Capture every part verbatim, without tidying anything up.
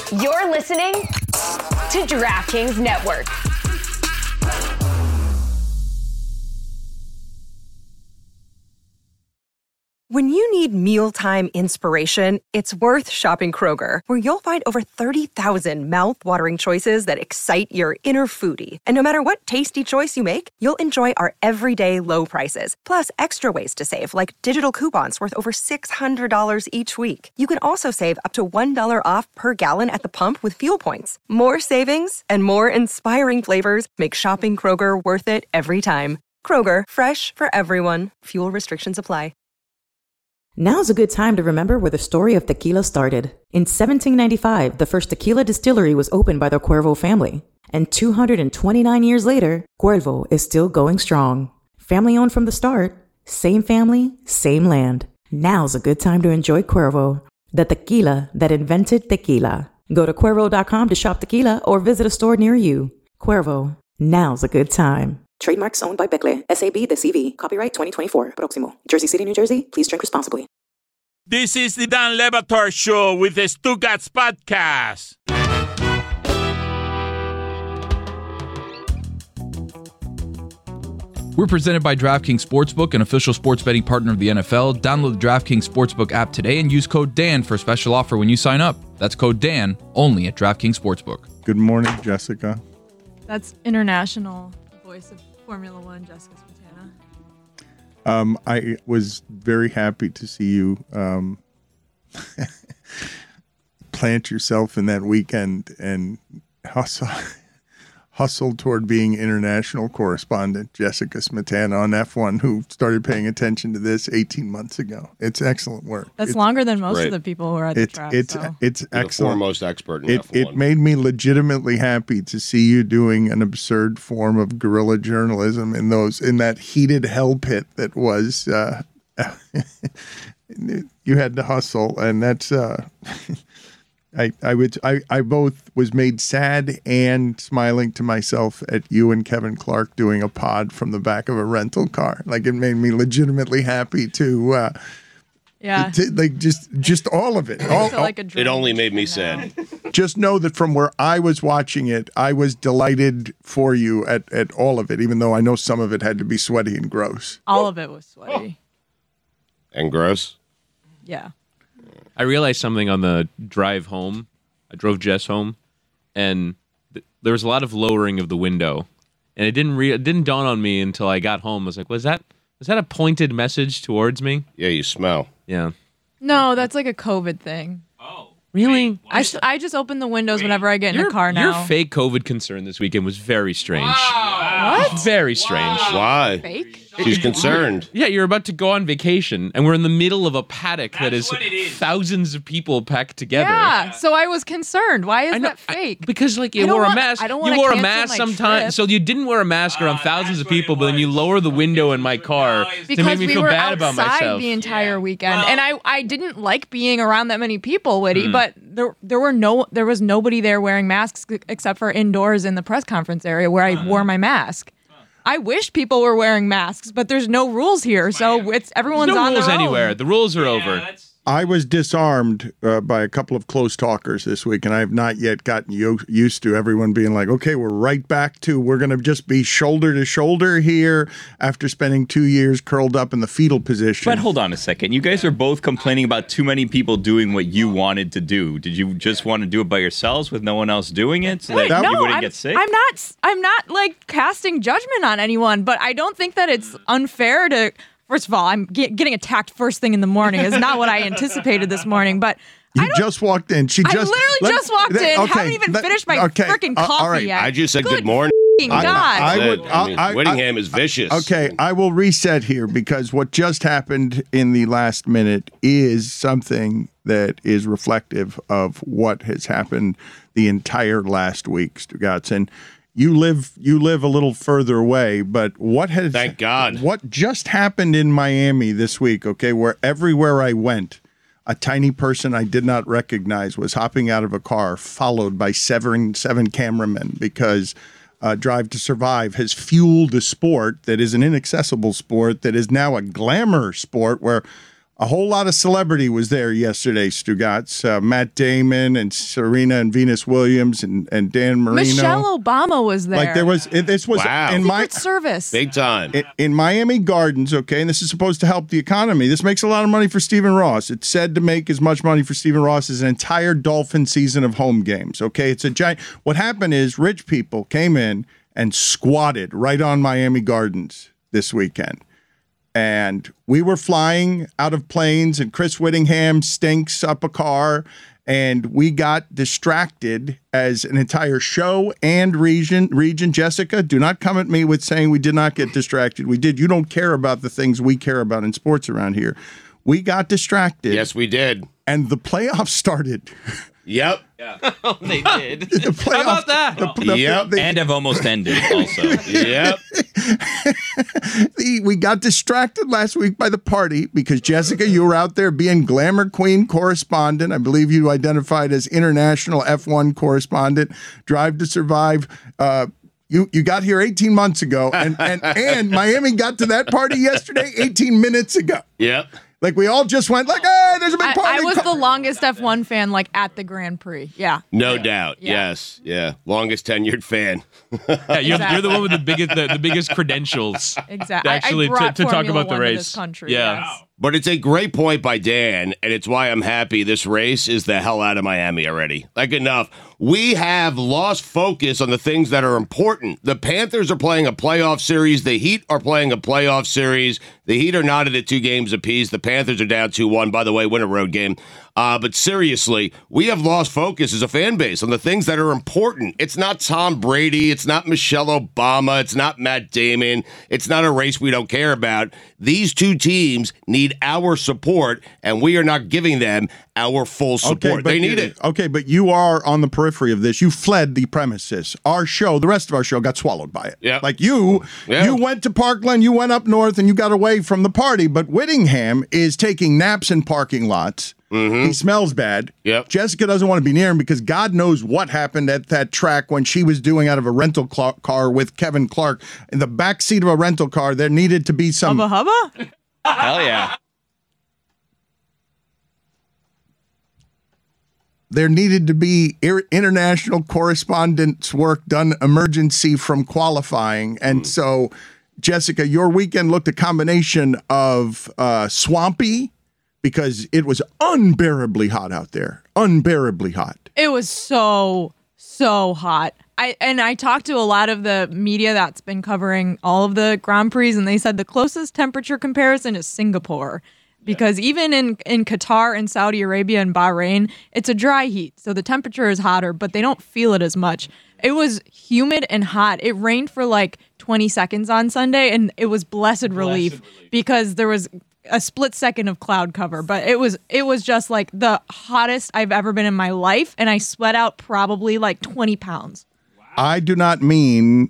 You're listening to DraftKings Network. When you need mealtime inspiration, it's worth shopping Kroger, where you'll find over thirty thousand mouth-watering choices that excite your inner foodie. And no matter what tasty choice you make, you'll enjoy our everyday low prices, plus extra ways to save, like digital coupons worth over six hundred dollars each week. You can also save up to one dollar off per gallon at the pump with fuel points. More savings and more inspiring flavors make shopping Kroger worth it every time. Kroger, fresh for everyone. Fuel restrictions apply. Now's a good time to remember where the story of tequila started. In seventeen ninety-five, the first tequila distillery was opened by the Cuervo family. And two hundred twenty-nine years later, Cuervo is still going strong. Family owned from the start, same family, same land. Now's a good time to enjoy Cuervo, the tequila that invented tequila. Go to Cuervo dot com to shop tequila or visit a store near you. Cuervo, now's a good time. Trademarks owned by Becle, S A B, the C V. Copyright twenty twenty-four. Próximo. Jersey City, New Jersey. Please drink responsibly. This is the Dan Le Batard Show with the Stugats Podcast. We're presented by DraftKings Sportsbook, an official sports betting partner of the N F L. Download the DraftKings Sportsbook app today and use code Dan for a special offer when you sign up. That's code Dan, only at DraftKings Sportsbook. Good morning, Jessica. That's international voice of Formula One, Jessica Smetana. Um, I was very happy to see you um, plant yourself in that weekend and hustle, hustle toward being international correspondent, Jessica Smetana on F one, who started paying attention to this eighteen months ago. It's excellent work. That's it's, longer than most right. of the people who are at the it's, track. It's, so. it's You're excellent. the foremost expert in it, F one. It made me legitimately happy to see you doing an absurd form of guerrilla journalism in those in that heated hell pit that was. Uh, you had to hustle, and that's. Uh, I, I would I, I both was made sad and smiling to myself at you and Kevin Clark doing a pod from the back of a rental car. Like, it made me legitimately happy to uh yeah to, like just just all of it. All, like a it only made me sad. Just know that from where I was watching it, I was delighted for you at, at all of it, even though I know some of it had to be sweaty and gross. All of it was sweaty. And gross? Yeah. I realized something on the drive home. I drove Jess home, and th- there was a lot of lowering of the window, and it didn't re- it didn't dawn on me until I got home. I was like, "Was that was that a pointed message towards me?" Yeah, you smell. Yeah. No, that's like a COVID thing. Oh, really? I, s- I just open the windows whenever I get in Your, a car now. your fake COVID concern this weekend was very strange. What? Very strange. Why? Fake? She's concerned. Yeah, you're about to go on vacation, and we're in the middle of a paddock that is, is thousands of people packed together. Yeah, so I was concerned. Why is I know, that fake? I, because like you I don't wore a want- mask. I don't you wanna wore a cancel mask my sometimes, trip. so you didn't wear a mask around thousands of people. But then you lower the window in my car to because make me we feel were bad about outside myself. the entire weekend, and I, I didn't like being around that many people, Whitty. But there there were no there was nobody there wearing masks except for indoors in the press conference area where I wore my mask. I wish people were wearing masks, but there's no rules here, so it's everyone's There's no on rules their own. anywhere. The rules are over. I was disarmed uh, by a couple of close talkers this week, and I have not yet gotten u- used to everyone being like, okay, we're right back to, we're going to just be shoulder to shoulder here after spending two years curled up in the fetal position. But hold on a second. You guys are both complaining about too many people doing what you wanted to do. Did you just want to do it by yourselves with no one else doing it so Wait, that no, you wouldn't I'm, get sick? I'm not. I'm not like casting judgment on anyone, but I don't think that it's unfair to. First of all, I'm get, getting attacked first thing in the morning is not what I anticipated this morning. But you I don't, just walked in. She I just literally let- just walked let- in. okay, Haven't even let- finished my okay, freaking uh, coffee all right. yet. I just said good, Good morning. f***ing I- God. I would- I mean, I- I- Whittingham is vicious. Okay, I will reset here because what just happened in the last minute is something that is reflective of what has happened the entire last week, Stugatz. You live you live a little further away, but what has Thank God. What just happened in Miami this week, okay, where everywhere I went, a tiny person I did not recognize was hopping out of a car, followed by seven seven cameramen, because uh, Drive to Survive has fueled a sport that is an inaccessible sport that is now a glamour sport where A whole lot of celebrity was there yesterday, Stugatz. Uh, Matt Damon and Serena and Venus Williams and, and Dan Marino. Michelle Obama was there. Like there was, it, this was Wow. in my Secret Service. Big time. in, in Miami Gardens, okay, and this is supposed to help the economy. This makes a lot of money for Stephen Ross. It's said to make as much money for Stephen Ross as an entire Dolphin season of home games, okay? It's a giant. What happened is rich people came in and squatted right on Miami Gardens this weekend. And we were flying out of planes, and Chris Whittingham stinks up a car, and we got distracted as an entire show and region. Region, Jessica, do not come at me with saying we did not get distracted. We did. You don't care about the things we care about in sports around here. We got distracted. Yes, we did. And the playoffs started. Yep. Oh, they did. The playoffs, How about that? The, the, Yep. the- And have almost ended also. Yep. the- we got distracted last week by the party because, Jessica, you were out there being Glamour Queen correspondent. I believe you identified as international F one correspondent. Drive to Survive. Uh, You you got here eighteen months ago, and, and, and Miami got to that party yesterday eighteen minutes ago. Yep. Like, we all just went like, hey, there's a big I, party. I was co- the longest F one fan, like, at the Grand Prix. Yeah. No doubt. Yeah. Yes. Yeah. Longest tenured fan. Yeah, you're, Exactly. you're the one with the biggest the, the biggest credentials. Exactly. Actually, I, I brought to, to talk Formula about the One to race. this country, yeah. yes. But it's a great point by Dan, and it's why I'm happy this race is the hell out of Miami already. Like, enough. We have lost focus on the things that are important. The Panthers are playing a playoff series. The Heat are playing a playoff series. The Heat are knotted at two games apiece. The Panthers are down two one. By the way, win a road game. Uh, but seriously, we have lost focus as a fan base on the things that are important. It's not Tom Brady. It's not Michelle Obama. It's not Matt Damon. It's not a race we don't care about. These two teams need our support, and we are not giving them our full support. but They need you- it. Okay, but you are on the periphery of this. You fled the premises. Our show, the rest of our show, got swallowed by it. Yeah. Like you, Yeah. you went to Parkland, you went up north, and you got away from the party. But Whittingham is taking naps in parking lots. He smells bad. Yep. Jessica doesn't want to be near him because God knows what happened at that track when she was doing out of a rental cl- car with Kevin Clark. In the back seat of a rental car, there needed to be some. Hubba hubba? Hell yeah. There needed to be ir- international correspondence work done emergency from qualifying. And so, Jessica, your weekend looked a combination of uh, swampy because it was unbearably hot out there. Unbearably hot. It was so, so hot. I and I talked to a lot of the media that's been covering all of the Grand Prix, and they said the closest temperature comparison is Singapore. Because even in, in Qatar and Saudi Arabia and Bahrain, it's a dry heat. So the temperature is hotter, but they don't feel it as much. It was humid and hot. It rained for like twenty seconds on Sunday, and it was blessed relief because there was a split second of cloud cover. But it was it was just like the hottest I've ever been in my life, and I sweat out probably like twenty pounds. I do not mean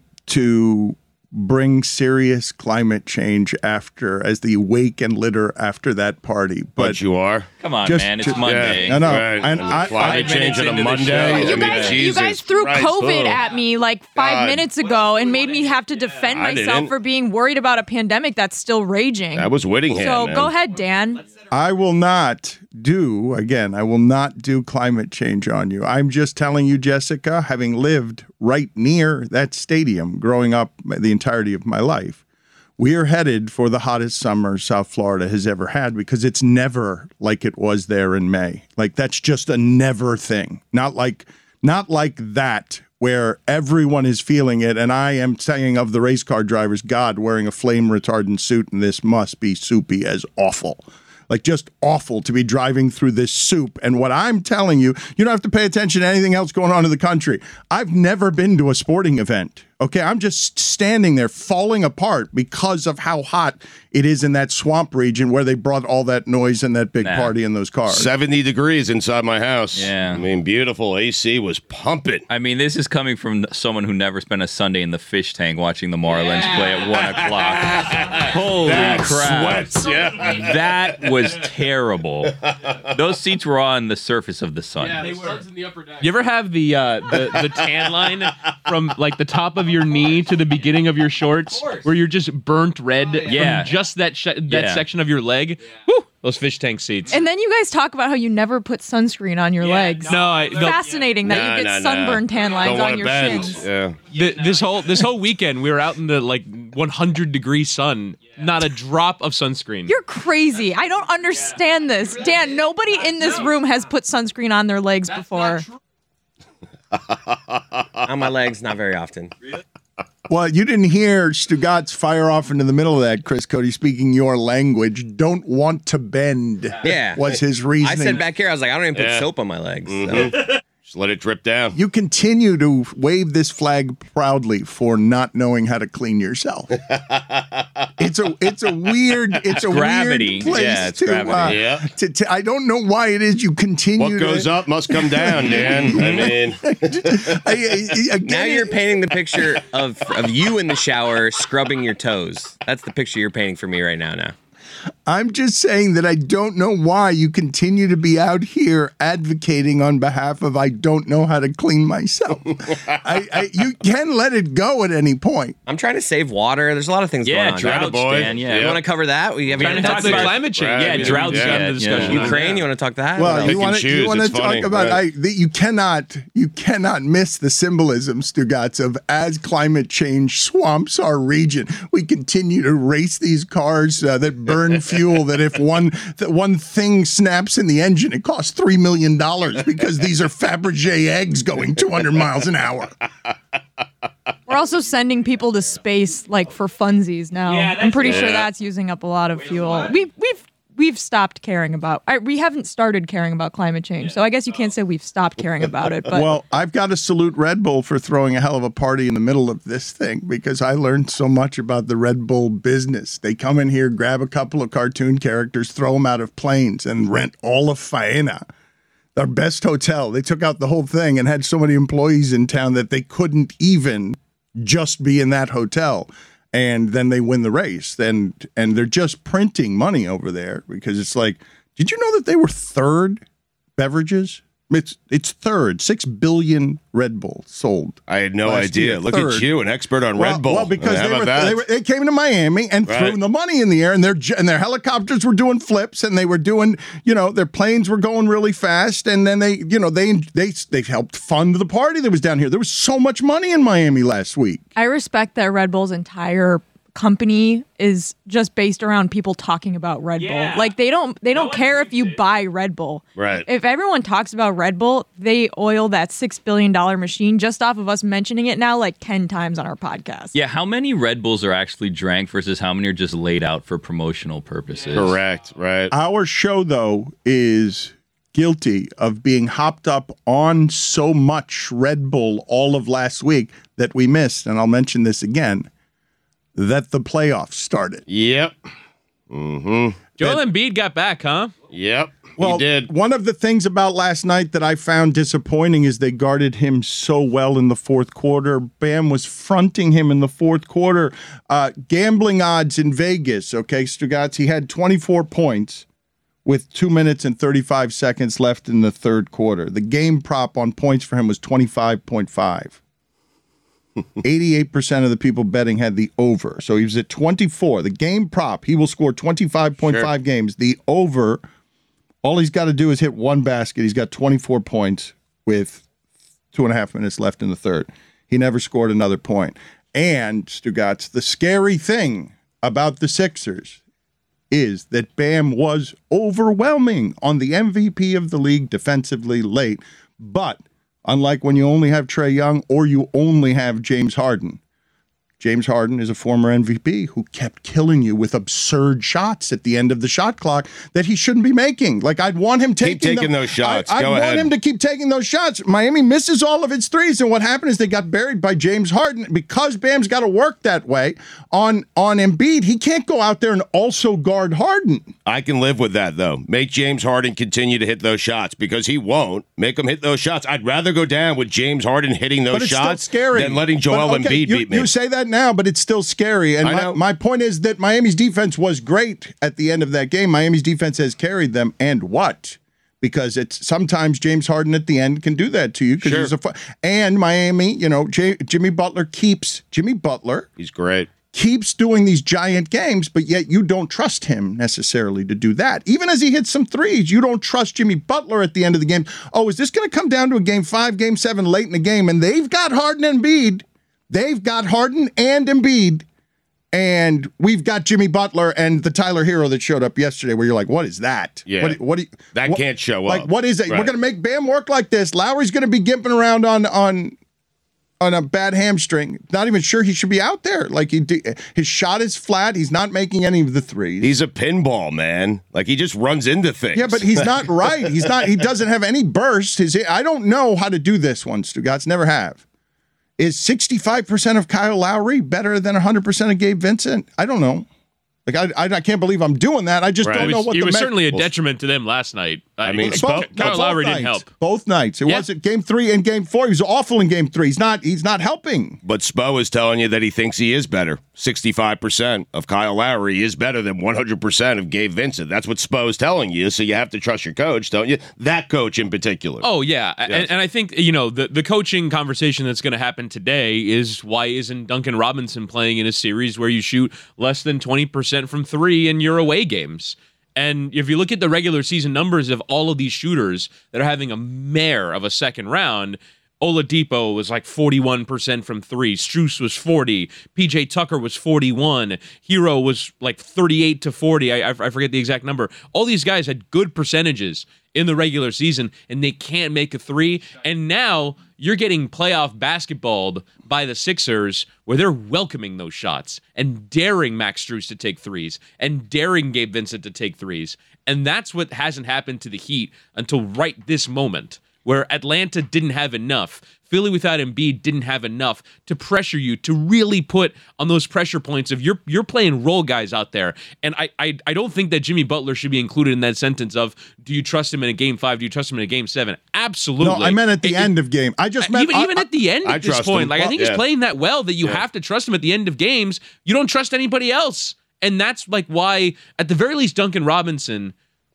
to bring serious climate change after as the wake and litter after that party, but, But you are. Come on, Just- man. It's just- Monday. No, no. Right. And And I- climate I- change on a minutes into the Monday. show. I You You mean, guys, you Jesus guys threw Christ. COVID Oh. at me like five God. minutes ago and made me have to defend I myself didn't. for being worried about a pandemic that's still raging. That was Whittingham. so man. go ahead, Dan. I will not do, again, I will not do climate change on you. I'm just telling you, Jessica, having lived right near that stadium growing up the entirety of my life, we are headed for the hottest summer South Florida has ever had because it's never like it was there in May. Like, that's just a never thing. Not like, not like that where everyone is feeling it. And I am saying of the race car drivers, God, wearing a flame retardant suit and this must be soupy as awful. Like, just awful to be driving through this soup. And what I'm telling you, you don't have to pay attention to anything else going on in the country. I've never been to a sporting event. Okay, I'm just standing there falling apart because of how hot it is in that swamp region where they brought all that noise and that big Nah. party in those cars. seventy degrees inside my house. Yeah. I mean, beautiful. A C was pumping. I mean, this is coming from someone who never spent a Sunday in the fish tank watching the Marlins play at one o'clock. Holy That crap. sweats, yeah. That was terrible. Those seats were on the surface of the sun. You ever have the uh, the the tan line from like the top of of your knee to the beginning of your shorts, where you're just burnt red Yeah. from just that sh- that Yeah. section of your leg. Woo, those fish tank seats. And then you guys talk about how you never put sunscreen on your legs. no, I, no, Fascinating that Nah, you get nah, nah. sunburn tan lines Don't want on it your bent. shins. Yeah. th- this whole this whole weekend we were out in the like one hundred degree sun, not a drop of sunscreen. You're crazy. I don't understand this. Dan, nobody in this room has put sunscreen on their legs before. On my legs, not very often. Well, you didn't hear Stugatz fire off into the middle of that, Chris Cody, speaking your language. Don't want to bend. Yeah. Was his reasoning. I said back here, I was like, I don't even put Yeah. soap on my legs. so. Mhm. Just let it drip down. You continue to wave this flag proudly for not knowing how to clean yourself. It's a it's a weird it's a gravity. weird place Yeah, it's to, gravity. uh, Yeah. to, to I don't know why it is you continue. What goes to, up must come down, Dan. I mean, I, I, again, Now you're painting the picture of, of you in the shower scrubbing your toes. That's the picture you're painting for me right now. Now. I'm just saying that I don't know why you continue to be out here advocating on behalf of I don't know how to clean myself. I, I, you can let it go at any point. I'm trying to save water. There's a lot of things Yeah, going on. droughts, boy. Dan. Yeah. Yeah. You want to cover that? We have Trying to talk about climate change. Right. Yeah, Yeah, droughts. yeah, Yeah, the discussion. yeah. on Ukraine. that. You want to talk that? Well, What you else? want to choose, you want it's to talk funny, about right. I, the, you cannot you cannot miss the symbolism, Stugatz, of as climate change swamps our region, we continue to race these cars uh, that burn fuel. That if one that one thing snaps in the engine, it costs three million dollars because these are Fabergé eggs going two hundred miles an hour. We're also sending people to space like for funsies now. I'm pretty sure Yeah. that's using up a lot of fuel. We've we've we've stopped caring about. I, we haven't started caring about climate change, so I guess you can't say we've stopped caring about it. But Well, I've got to salute Red Bull for throwing a hell of a party in the middle of this thing because I learned so much about the Red Bull business. They come in here, grab a couple of cartoon characters, throw them out of planes, and rent all of Faena, our best hotel. They took out the whole thing and had so many employees in town that they couldn't even just be in that hotel. And then they win the race. And, and they're just printing money over there because it's like, did you know that they were third beverages? It's it's third. Six billion Red Bull sold. I had no Last idea. year, Look third. at you, an expert on Well, Red Bull. well, because How they about were, that? they were they came to Miami and Right. threw the money in the air, and their j- and their helicopters were doing flips, and they were doing, you know, their planes were going really fast, and then they, you know, they they they helped fund the party that was down here. There was so much money in Miami last week. I respect that Red Bull's entire company is just based around people talking about Red Yeah. Bull. Like they don't they don't care if you buy Red Bull. Right. If everyone talks about Red Bull, they oil that six billion dollar machine just off of us mentioning it now like ten times on our podcast. Yeah, how many Red Bulls are actually drank versus how many are just laid out for promotional purposes? Correct, right. Our show, though, is guilty of being hopped up on so much Red Bull all of last week that we missed, and I'll mention this again, that the playoffs started. Yep. Mm-hmm. Joel Embiid got back, huh? Yep. Well, he did. one of the things about last night that I found disappointing is they guarded him so well in the fourth quarter. Bam was fronting him in the fourth quarter. Uh, gambling odds in Vegas, okay, Stugatz, he had twenty-four points with two minutes and thirty-five seconds left in the third quarter. The game prop on points for him was twenty-five point five. eighty-eight percent of the people betting had the over. So he was at twenty-four. The game prop, he will score twenty-five point five Sure. games. The over, all he's got to do is hit one basket. He's got twenty-four points with two and a half minutes left in the third. He never scored another point. And, Stugatz, the scary thing about the Sixers is that Bam was overwhelming on the M V P of the league defensively late. But unlike when you only have Trae Young or you only have James Harden, James Harden is a former M V P who kept killing you with absurd shots at the end of the shot clock that he shouldn't be making. Like, I'd want him taking, taking them- those shots. I, I'd Go want ahead. him to keep taking those shots. Miami misses all of its threes, and what happened is they got buried by James Harden. Because Bam's got to work that way on, on Embiid, he can't go out there and also guard Harden. I can live with that, though. Make James Harden continue to hit those shots because he won't. Make him hit those shots. I'd rather go down with James Harden hitting those But it's shots still scary. than letting Joel But, okay, Embiid you, beat me. You say that now, but it's still scary. And I my, know. my point is that Miami's defense was great at the end of that game. Miami's defense has carried them. And what? because it's sometimes James Harden at the end can do that to you because Sure. he's a fu- and Miami, you know, J- Jimmy Butler keeps Jimmy Butler. He's great. Keeps doing these giant games, but yet you don't trust him necessarily to do that. Even as he hits some threes, you don't trust Jimmy Butler at the end of the game. Oh, is this going to come down to a game five, game seven late in the game? And they've got Harden and Embiid. They've got Harden and Embiid. And we've got Jimmy Butler and the Tyler Hero that showed up yesterday where you're like, what is that? Yeah. What, what do you, That what- can't show like, up. what is it? Right. We're going to make Bam work like this. Lowry's going to be gimping around on on on a bad hamstring. Not even sure he should be out there. Like he, his shot is flat. He's not making any of the threes. He's a pinball, man. Like he just runs into things. Yeah, but he's not right. He's not. He doesn't have any burst. His I don't know how to do this one, Stugotz. Never have. Is sixty-five percent of Kyle Lowry better than one hundred percent of Gabe Vincent? I don't know. Like I, I, I can't believe I'm doing that. I just Right. don't He know was, what he the was me- certainly a detriment to them last night. I mean, Both- Spo- Kyle both Lowry didn't nights. help. Both nights. It Yeah. wasn't game three and game four. He was awful in game three. He's not. He's not helping. But Spo is telling you that he thinks he is better. sixty-five percent of Kyle Lowry is better than one hundred percent of Gabe Vincent. That's what Spo is telling you. So you have to trust your coach, don't you? That coach in particular. Oh yeah, Yes. and, and I think you know the the coaching conversation that's going to happen today is why isn't Duncan Robinson playing in a series where you shoot less than twenty percent from three in your away games? And if you look at the regular season numbers of all of these shooters that are having a mare of a second round, Oladipo was like forty-one percent from three. Strus was forty. P J Tucker was forty-one. Hero was like thirty-eight to forty. I, I I forget the exact number. All these guys had good percentages in the regular season, and they can't make a three. And now you're getting playoff basketballed by the Sixers, where they're welcoming those shots and daring Max Strus to take threes and daring Gabe Vincent to take threes. And that's what hasn't happened to the Heat until right this moment, where Atlanta didn't have enough. Philly without Embiid didn't have enough to pressure you, to really put on those pressure points of you're you're playing role guys out there. And I, I I don't think that Jimmy Butler should be included in that sentence of do you trust him in a game five? Do you trust him in a game seven? Absolutely. No, I meant at the It- end of game. I just meant even even I- at the end I at this trust point. him. Like I think he's Yeah. playing that well that you have to trust him at the end of games. You don't trust anybody else. And that's like why, at the very least, Duncan Robinson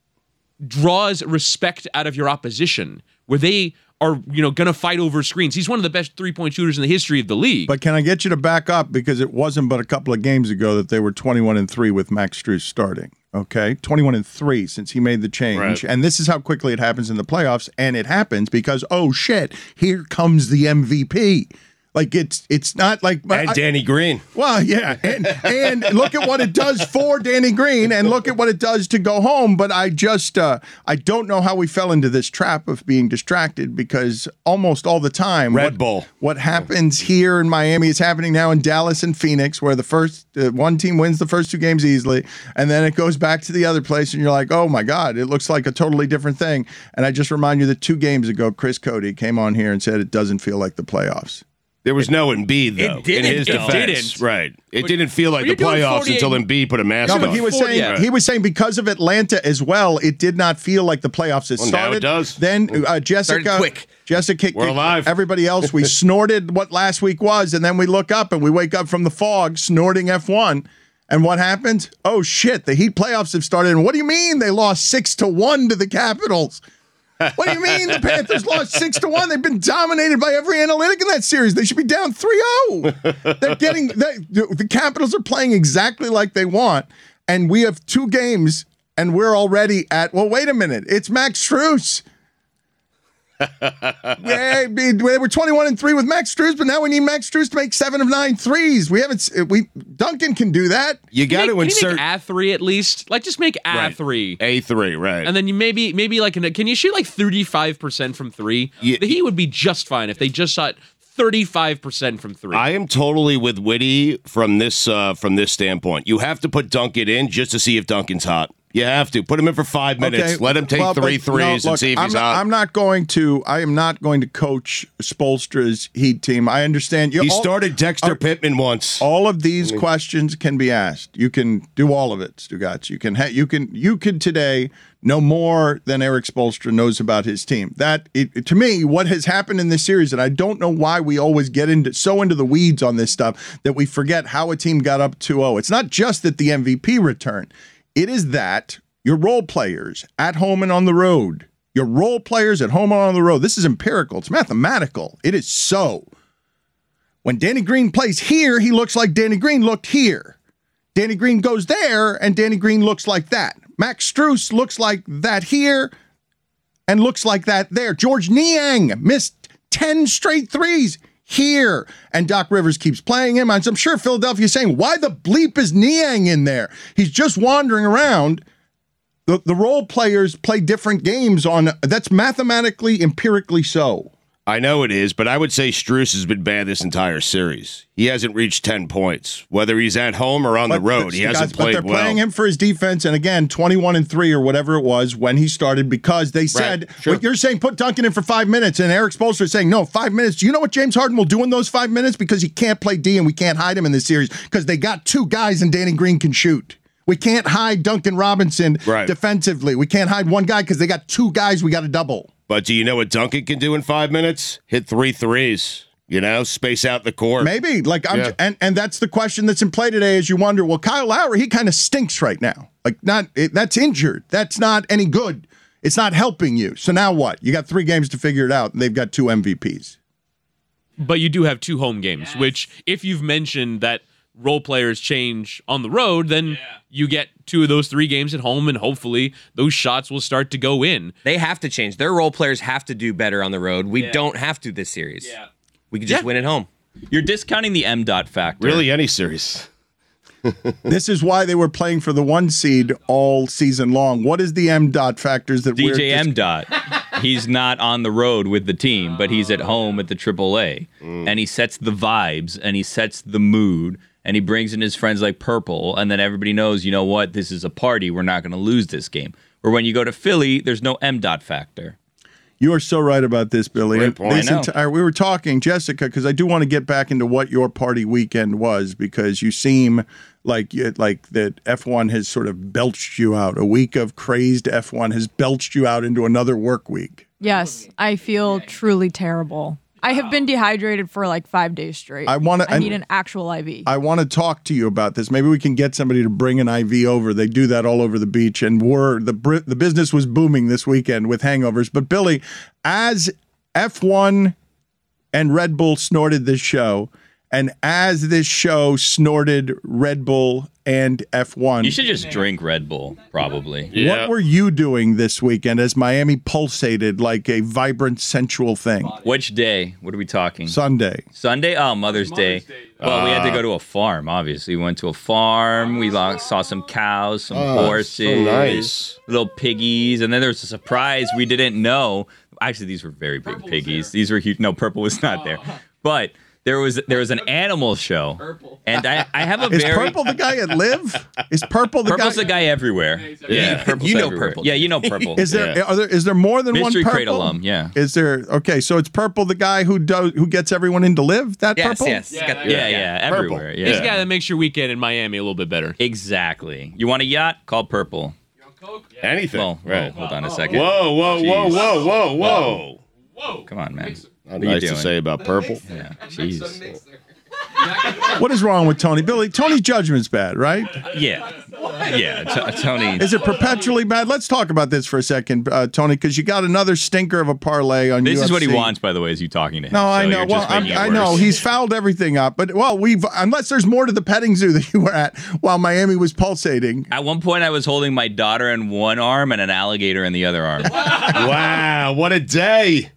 draws respect out of your opposition, where they are, you know, going to fight over screens. He's one of the best three-point shooters in the history of the league. But can I get you to back up, because it wasn't but a couple of games ago that they were twenty-one and three with Max Strus starting. Okay, twenty-one and three since he made the change, Right. and this is how quickly it happens in the playoffs. And it happens because oh shit, here comes the M V P. Like it's it's not like And I- Danny Green. Well, yeah, and and look at what it does for Danny Green, and look at what it does to go home. But I just uh, I don't know how we fell into this trap of being distracted, because almost all the time, Red what, Bull. what happens here in Miami is happening now in Dallas and Phoenix, where the first uh, one team wins the first two games easily, and then it goes back to the other place, and you're like, oh my God, it looks like a totally different thing. And I just remind you that two games ago, Chris Cody came on here and said it doesn't feel like the playoffs. There was no Embiid, though. It didn't, in his though. defense. It didn't. Right. It But- didn't feel like but the you're doing playoffs until forty-eight Embiid put a mask No, on. but he was forty, saying yeah. he was saying because of Atlanta as well, it did not feel like the playoffs had Well, now started. it does. Then uh, Jessica, Started quick. Jessica, We're alive. everybody else, we snorted what last week was, and then we look up and we wake up from the fog snorting F one. And what happens? Oh shit! The Heat playoffs have started. And what do you mean they lost six to one to the Capitals? What do you mean the Panthers lost six to one? They've been dominated by every analytic in that series. They should be down three oh. They're getting they, the Capitals are playing exactly like they want, and we have two games, and we're already at. Well, wait a minute. It's Max Strus. Yeah, we were twenty-one and three with Max Strus, but now we need Max Strus to make seven of nine threes. We haven't. We Duncan can do that. You got to Can you make insert a three at least? Like just make a Right. three. A three, right. And then you maybe maybe like an, can you shoot like thirty-five percent from three? Yeah. The Heat would be just fine if they just shot thirty-five percent from three. I am totally with Whitty from this uh, from this standpoint. You have to put Duncan in just to see if Duncan's hot. You have to put him in for five minutes. Let him take well, three but, no, threes and look, see if I'm he's not, hot. I'm not going to. I am not going to coach Spoelstra's Heat team. I understand. You he all, started Dexter uh, Pittman once. All of these questions can be asked. You can do all of it, Stugotz. You can. Ha- you can. You could today know more than Eric Spoelstra knows about his team. That it, to me, what has happened in this series, and I don't know why we always get into so into the weeds on this stuff that we forget how a team got up two oh. It's not just that the M V P returned. It is that your role players at home and on the road Your role players at home or on the road. This is empirical. It's mathematical. It is so. When Danny Green plays here, he looks like Danny Green looked here. Danny Green goes there, and Danny Green looks like that. Max Strus looks like that here and looks like that there. George Niang missed ten straight threes here, and Doc Rivers keeps playing him. I'm sure Philadelphia's saying, why the bleep is Niang in there? He's just wandering around. The, the role players play different games on, that's mathematically, empirically so. I know it is, but I would say Strus has been bad this entire series. He hasn't reached ten points, whether he's at home or on but, the road. He hasn't guys, played but they're well. playing him for his defense, and again, twenty-one and three or whatever it was when he started, because they said, right, sure. What you're saying, put Duncan in for five minutes, and Eric Spoelstra is saying, no, five minutes. Do you know what James Harden will do in those five minutes? Because he can't play D, and we can't hide him in this series, because they got two guys, and Danny Green can shoot. We can't hide Duncan Robinson right. defensively. We can't hide one guy because they got two guys we got to double. But do you know what Duncan can do in five minutes? Hit three threes. You know, space out the court. Maybe. Like, I'm, yeah. and and that's the question that's in play today. As you wonder, well, Kyle Lowry, he kind of stinks right now. Like, not it, that's injured. That's not any good. It's not helping you. So now what? You got three games to figure it out, and they've got two M V Ps. But you do have two home games, yes. which if you've mentioned that role players change on the road, then yeah. you get two of those three games at home, and hopefully those shots will start to go in. They have to change. Their role players have to do better on the road. We yeah. don't have to this series. Yeah. We can just yeah. win at home. You're discounting the M dot factor. Really, any series. This is why they were playing for the one seed all season long. What is the M dot factors that D J we're dis- M dot? He's not on the road with the team, but he's at home at the triple A, mm. and he sets the vibes and he sets the mood. And he brings in his friends like Purple, and then everybody knows, you know what, this is a party. We're not going to lose this game. Or when you go to Philly, there's no M dot factor. You are so right about this, Billy. Great point. This I know. entire, we were talking, Jessica, because I do want to get back into what your party weekend was, because you seem like like that F one has sort of belched you out. A week of crazed F one has belched you out into another work week. Yes, I feel truly terrible. I have been dehydrated for like five days straight. I want to. I need an actual I V. I want to talk to you about this. Maybe we can get somebody to bring an I V over. They do that all over the beach, and we're the the business was booming this weekend with hangovers. But Billy, as F one and Red Bull snorted this show, and as this show snorted Red Bull and F one. You should just drink Red Bull, probably. Yeah. What were you doing this weekend as Miami pulsated like a vibrant, sensual thing? Which day? What are we talking? Sunday. Sunday? Oh, Mother's, Mother's Day. Day. Well, uh, we had to go to a farm, obviously. We went to a farm. We saw some cows, some oh, horses, so nice. little piggies. And then there was a surprise we didn't know. Actually, these were very big piggies. These were huge. No, Purple was not there. But there was there was an animal show, Purple. and I, I have a is very... Purple the guy at Live? Is Purple the Purple's guy? the guy everywhere. Yeah, Purple's you know everywhere. Purple. Yeah, you know Purple. Is there yeah. are there is there more than Mystery one Purple? Crate alum, yeah. Is there? Okay, so it's Purple the guy who does who gets everyone into Live? That yes, Purple? Yes, yeah, yeah, yeah, yeah, everywhere. Yeah. He's the guy that makes your weekend in Miami a little bit better. Exactly. You want a yacht? Call Purple. Yeah. Anything. Well, right. Hold on a second. Whoa, whoa, whoa, whoa, whoa, whoa. Whoa. Come on, man. Not nice to say about Purple. Yeah. Jeez. What is wrong with Tony? Billy, Tony's judgment's bad, right? Yeah. Yeah, T- Tony. Is it perpetually bad? Let's talk about this for a second, uh, Tony, because you got another stinker of a parlay on This U F C. is what he wants, by the way, is you talking to him. No, I so know. you're Well, just I'm, making it I know. worse. He's fouled everything up. But, well, we've unless there's more to the petting zoo that you were at while Miami was pulsating. At one point, I was holding my daughter in one arm and an alligator in the other arm. Wow, what a day.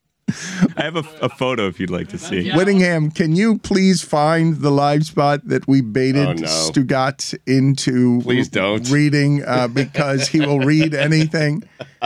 I have a, a photo if you'd like to see. Whittingham, can you please find the live spot that we baited Oh, no. Stugat into Please don't. reading uh, because he will read anything.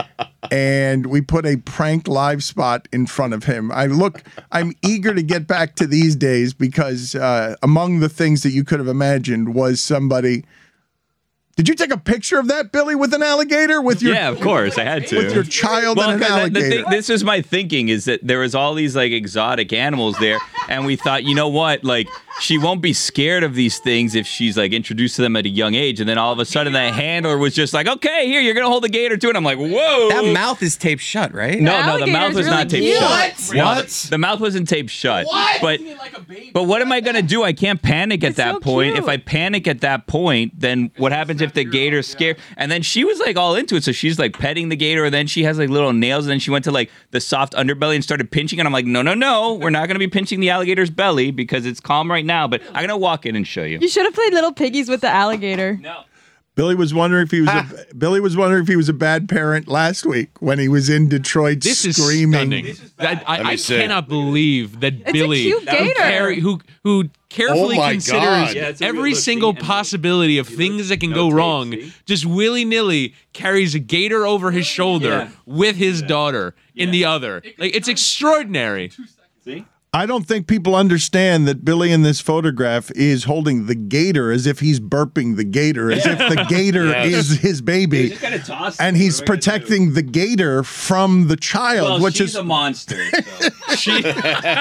And we put a prank live spot in front of him. I look, I'm eager to get back to these days because uh, among the things that you could have imagined was somebody. Did you take a picture of that, Billy, with an alligator? With your Yeah, of course, I had to. with your child Well, and an 'cause I- the alligator. thing, this was my thinking, is that there was all these like exotic animals there, and we thought, you know what, like she won't be scared of these things if she's like introduced to them at a young age. And then all of a sudden the handler was just like, okay, here, you're going to hold the gator too. And I'm like, whoa. That mouth is taped shut, right? No, no, the mouth was really not taped cute. shut. What? No, What? the, the mouth wasn't taped shut. What? But, but what am I going to do? I can't panic at It's that so point. cute. If I panic at that point, then what happens if the gator's scared? And then she was like all into it. So she's like petting the gator, and then she has like little nails, and then she went to like the soft underbelly and started pinching. And I'm like, no, no, no. We're not going to be pinching the alligator's belly because it's calm right now. But I'm going to walk in and show you. You should have played little piggies with the alligator. No. Billy was wondering if he was Ah. a, Billy was wondering if he was a bad parent last week when he was in Detroit This is screaming. stunning. I, I, Let me I see. cannot believe that a Billy, cute who, gator. carry- who who carefully Oh my considers God. Yeah, it's a every weird single looking- possibility of things that can no go tape, wrong, see? just willy nilly carries a gator over his shoulder Yeah. with his daughter in the other. Like it's extraordinary. See? I don't think people understand that Billy in this photograph is holding the gator as if he's burping the gator, as if the gator Yes. is his baby, just gotta toss and it. he's What am I gonna protecting the gator from the child, Well, which she's is a monster. So. She, it,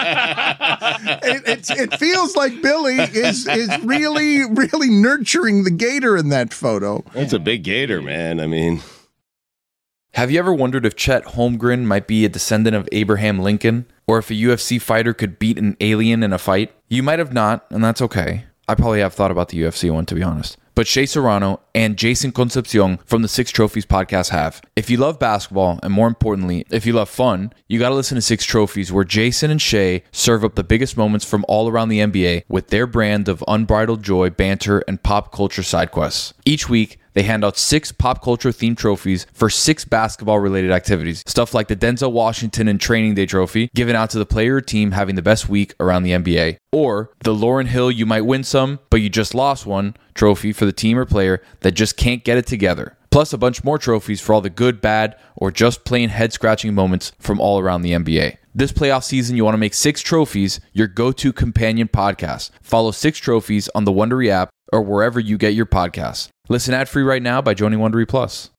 it's, it feels like Billy is is really really nurturing the gator in that photo. That's a big gator, man. I mean, Have you ever wondered if Chet Holmgren might be a descendant of Abraham Lincoln? Or if a U F C fighter could beat an alien in a fight? You might have not, and that's okay. I probably have thought about the U F C one, to be honest. But Shea Serrano and Jason Concepcion from the Six Trophies podcast have. If you love basketball, and more importantly, if you love fun, you gotta listen to Six Trophies, where Jason and Shea serve up the biggest moments from all around the N B A with their brand of unbridled joy, banter, and pop culture side quests. Each week, they hand out six pop culture themed trophies for six basketball related activities. Stuff like the Denzel Washington and Training Day trophy, given out to the player or team having the best week around the N B A. Or the Lauryn Hill You Might Win Some, But You Just Lost One trophy for the team or player that just can't get it together. Plus a bunch more trophies for all the good, bad, or just plain head-scratching moments from all around the N B A. This playoff season, you want to make Six Trophies your go-to companion podcast. Follow Six Trophies on the Wondery app or wherever you get your podcasts. Listen ad-free right now by joining Wondery Plus.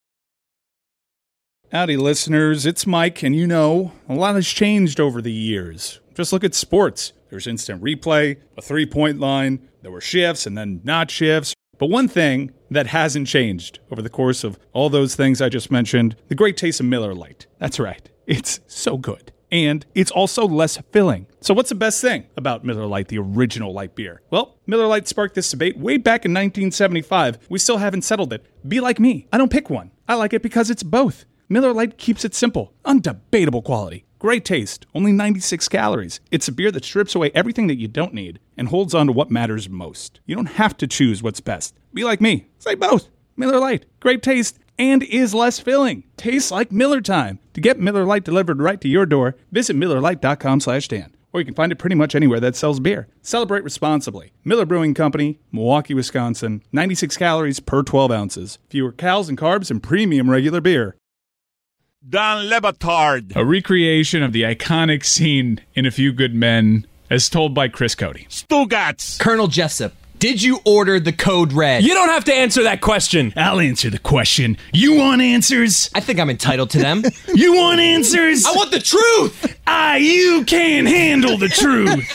Howdy, listeners. It's Mike, and you know, a lot has changed over the years. Just look at sports. There's instant replay, a three-point line, there were shifts and then not shifts. But one thing that hasn't changed over the course of all those things I just mentioned, the great taste of Miller Lite. That's right. It's so good. And it's also less filling. So what's the best thing about Miller Lite, the original light beer? Well, Miller Lite sparked this debate way back in nineteen seventy-five. We still haven't settled it. Be like me. I don't pick one. I like it because it's both. Miller Lite keeps it simple. Undebatable quality. Great taste. Only ninety-six calories. It's a beer that strips away everything that you don't need and holds on to what matters most. You don't have to choose what's best. Be like me. Say both. Miller Lite. Great taste and is less filling. Tastes like Miller time. To get Miller Lite delivered right to your door, visit Miller Lite dot com slash Dan. Or you can find it pretty much anywhere that sells beer. Celebrate responsibly. Miller Brewing Company, Milwaukee, Wisconsin. ninety-six calories per twelve ounces. Fewer calories and carbs and premium regular beer. Don Le Batard. A recreation of the iconic scene in A Few Good Men, as told by Chris Cody. Stugats. Colonel Jessup, did you order the code red? You don't have to answer that question. I'll answer the question. You want answers? I think I'm entitled to them. You want answers? I want the truth. Ah, you can't handle the truth.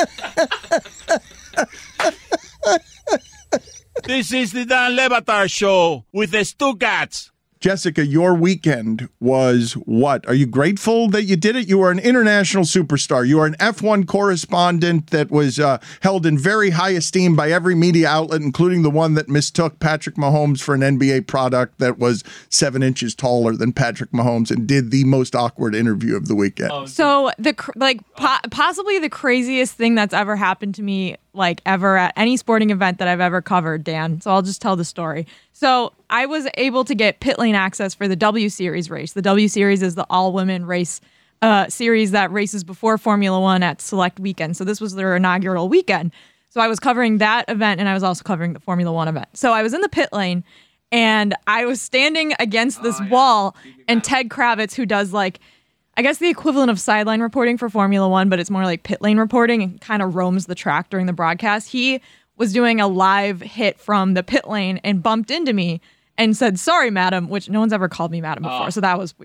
This is the Dan Le Batard Show with the Stugats. Jessica, your weekend was what? Are you grateful that you did it? You are an international superstar. You are an F one correspondent that was uh, held in very high esteem by every media outlet, including the one that mistook Patrick Mahomes for an N B A product that was seven inches taller than Patrick Mahomes and did the most awkward interview of the weekend. So the cr- like po- possibly the craziest thing that's ever happened to me, like ever at any sporting event that I've ever covered, Dan. So I'll just tell the story. So I was able to get pit lane access for the W Series race. The W Series is the all-women race uh, series that races before Formula One at select weekends. So this was their inaugural weekend. So I was covering that event, and I was also covering the Formula One event. So I was in the pit lane, and I was standing against this oh, yeah. wall, and Ted Kravitz, who does like, I guess the equivalent of sideline reporting for Formula One, but it's more like pit lane reporting and kind of roams the track during the broadcast. He was doing a live hit from the pit lane and bumped into me and said, "Sorry, madam," which no one's ever called me madam before, uh. so that was weird.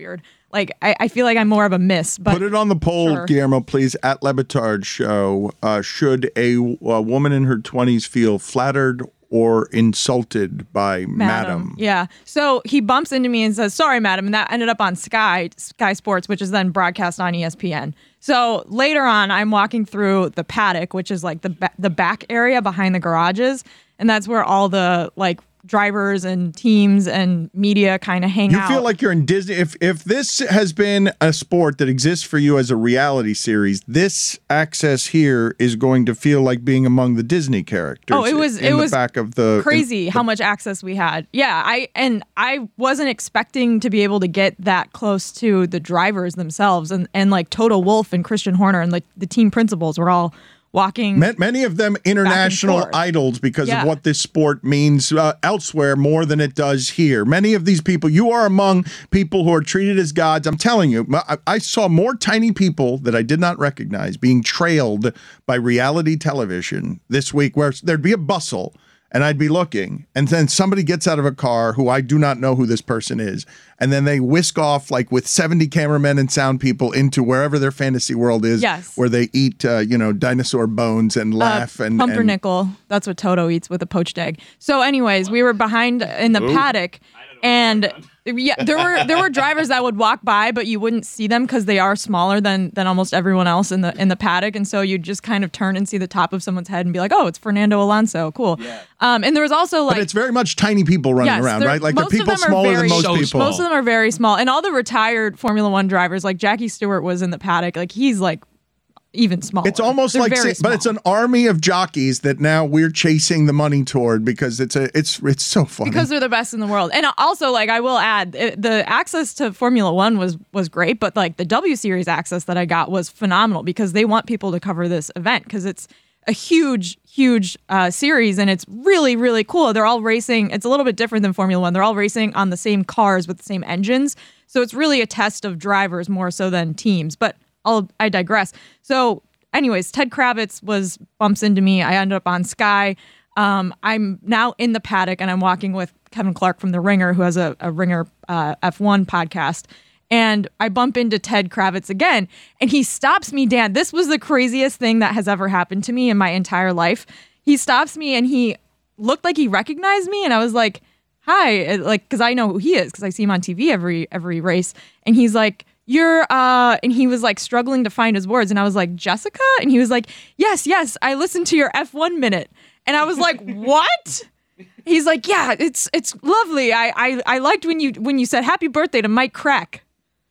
like I, I feel like I'm more of a miss. But put it on the poll, sure. Guillermo, please. At Lebitard Show, uh, should a, a woman in her twenties feel flattered or insulted by madam. madam? Yeah. So he bumps into me and says, "Sorry, madam," and that ended up on Sky Sky Sports, which is then broadcast on E S P N. So later on, I'm walking through the paddock, which is like the ba- the back area behind the garages, and that's where all the like drivers and teams and media kind of hang you out. You feel like you're in Disney. If if this has been a sport that exists for you as a reality series, this access here is going to feel like being among the Disney characters. Oh, it was in it the was back of the crazy in, how much access we had. Yeah, I and I wasn't expecting to be able to get that close to the drivers themselves, and and like Toto Wolff and Christian Horner and like the team principals were all walking. Many of them international idols because yeah. of what this sport means uh, elsewhere more than it does here. Many of these people, you are among people who are treated as gods. I'm telling you, I, I saw more tiny people that I did not recognize being trailed by reality television this week where there'd be a bustle and I'd be looking, and then somebody gets out of a car who I do not know who this person is, and then they whisk off like with seventy cameramen and sound people into wherever their fantasy world is, yes. where they eat, uh, you know, dinosaur bones and laugh uh, and pumpernickel. And, that's what Toto eats with a poached egg. So, anyways, we were behind in the Ooh. paddock, and yeah, there were there were drivers that would walk by, but you wouldn't see them because they are smaller than than almost everyone else in the in the paddock, and so you'd just kind of turn and see the top of someone's head and be like, "Oh, it's Fernando Alonso, cool." Yeah. Um, and there was also like, but it's very much tiny people running yes, around, right? Like the people smaller very, than most so people. Small. Most of them are very small, and all the retired Formula One drivers, like Jackie Stewart, was in the paddock. Like he's like even smaller. It's almost They're like, very but it's an army of jockeys that now we're chasing the money toward because it's a it's it's so funny because they're the best in the world. And also, like I will add, it, the access to Formula One was was great, but like the W Series access that I got was phenomenal because they want people to cover this event because it's a huge, huge uh, series and it's really, really cool. They're all racing. It's a little bit different than Formula One. They're all racing on the same cars with the same engines, so it's really a test of drivers more so than teams. But I'll, I digress. So anyways, Ted Kravitz was bumps into me. I ended up on Sky. Um, I'm now in the paddock and I'm walking with Kevin Clark from The Ringer, who has a, a Ringer uh, F one podcast. And I bump into Ted Kravitz again and he stops me, Dan. This was the craziest thing that has ever happened to me in my entire life. He stops me and he looked like he recognized me. And I was like, hi, like, cause I know who he is. Cause I see him on T V every, every race. And he's like, You're, uh, and he was like struggling to find his words. And I was like, Jessica? And he was like, yes, yes, I listened to your F one minute. And I was like, what? He's like, yeah, it's it's lovely. I, I, I liked when you when you said happy birthday to Mike Crack.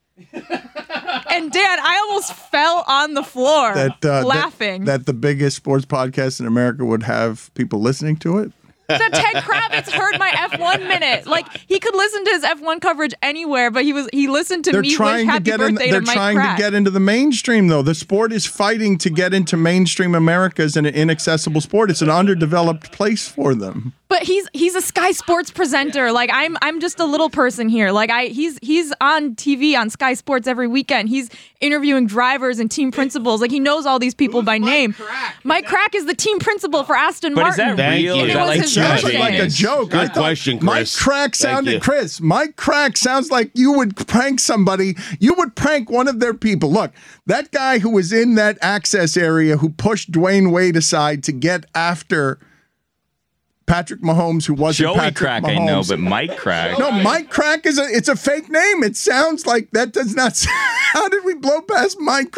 And Dan, I almost fell on the floor that, uh, laughing. That, that the biggest sports podcast in America would have people listening to it. That Ted Kravitz heard my F one minute. Like he could listen to his F one coverage anywhere, but he was he listened to they're me trying wish happy to get birthday in, They're to Mike trying Crack. to get into the mainstream, though. The sport is fighting to get into mainstream America as an inaccessible sport. It's an underdeveloped place for them. But he's he's a Sky Sports presenter. Like I'm I'm just a little person here. Like I he's he's on T V on Sky Sports every weekend. He's interviewing drivers and team principals. Like he knows all these people Who's by Mike name. Crack? Mike Crack is the team principal for Aston but Martin. Is that real? And Is it that was like his sounds birthday. like a joke. Good I thought question, Chris. Mike Crack sounded Chris. Mike Crack sounds like you would prank somebody. You would prank one of their people. Look, that guy who was in that access area who pushed Dwayne Wade aside to get after Patrick Mahomes, who wasn't Joey Patrick Crack, Mahomes. I know, but Mike Crack. No, Mike Crack is a it's a fake name. It sounds like that does not sound, how did we blow past Mike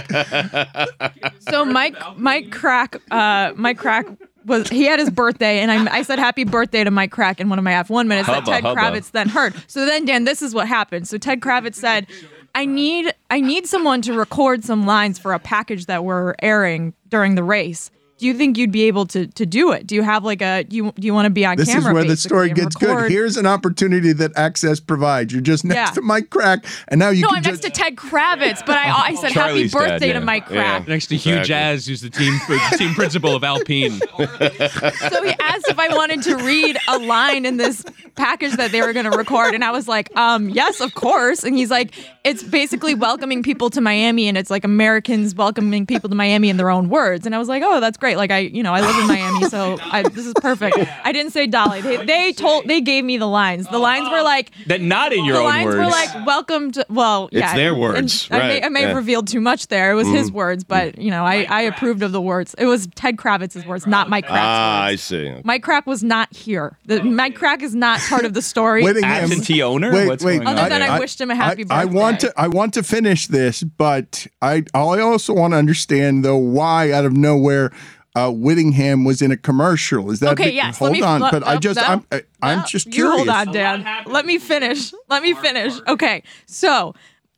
Crack? So Mike Mike Crack uh, Mike Crack was he had his birthday and I, I said happy birthday to Mike Crack in one of my F one minutes hubba, that Ted hubba. Kravitz then heard. So then Dan, this is what happened. So Ted Kravitz said, I need I need someone to record some lines for a package that we're airing during the race. Do you think you'd be able to to do it? Do you have like a do you do you want to be on this camera? This is where the story gets record? good. Here's an opportunity that Access provides. You're just next Yeah. to Mike Crack, and now you no, can I'm just next to Ted Kravitz, but I I said Charlie's happy birthday dad, to yeah. Mike Crack. Next to Hugh Exactly. Jazz, who's the team the team principal of Alpine. So he asked if I wanted to read a line in this package that they were going to record, and I was like, um, yes, of course. And he's like, it's basically welcoming people to Miami, and it's like Americans welcoming people to Miami in their own words. And I was like, oh, that's great. Like I, you know, I live in Miami, so I, this is perfect. I didn't say Dolly. They, they told, they gave me the lines. The lines were like that, not in your the own lines words. were like, welcome to. Well, It's yeah, their words, and I right, may, I may yeah. have revealed too much there. It was Mhm. his words, but you know, I, I approved of the words. It was Ted Kravitz's words, not Mike Crack's Ah, words. I see. Mike Crack was not here. The, Mike Crack is not part of the story. Whittingham- Absentee owner? Wait, What's wait, going Other on? than here? I wished him a happy I, I birthday. want to I want to finish this, but I I also want to understand though why out of nowhere uh, Whittingham was in a commercial. Is that Okay, be- yes. hold let me, on, let- but I no, just no, I'm I, I'm no, just you curious. hold on, Dan. Let me finish. Let me finish. Okay, so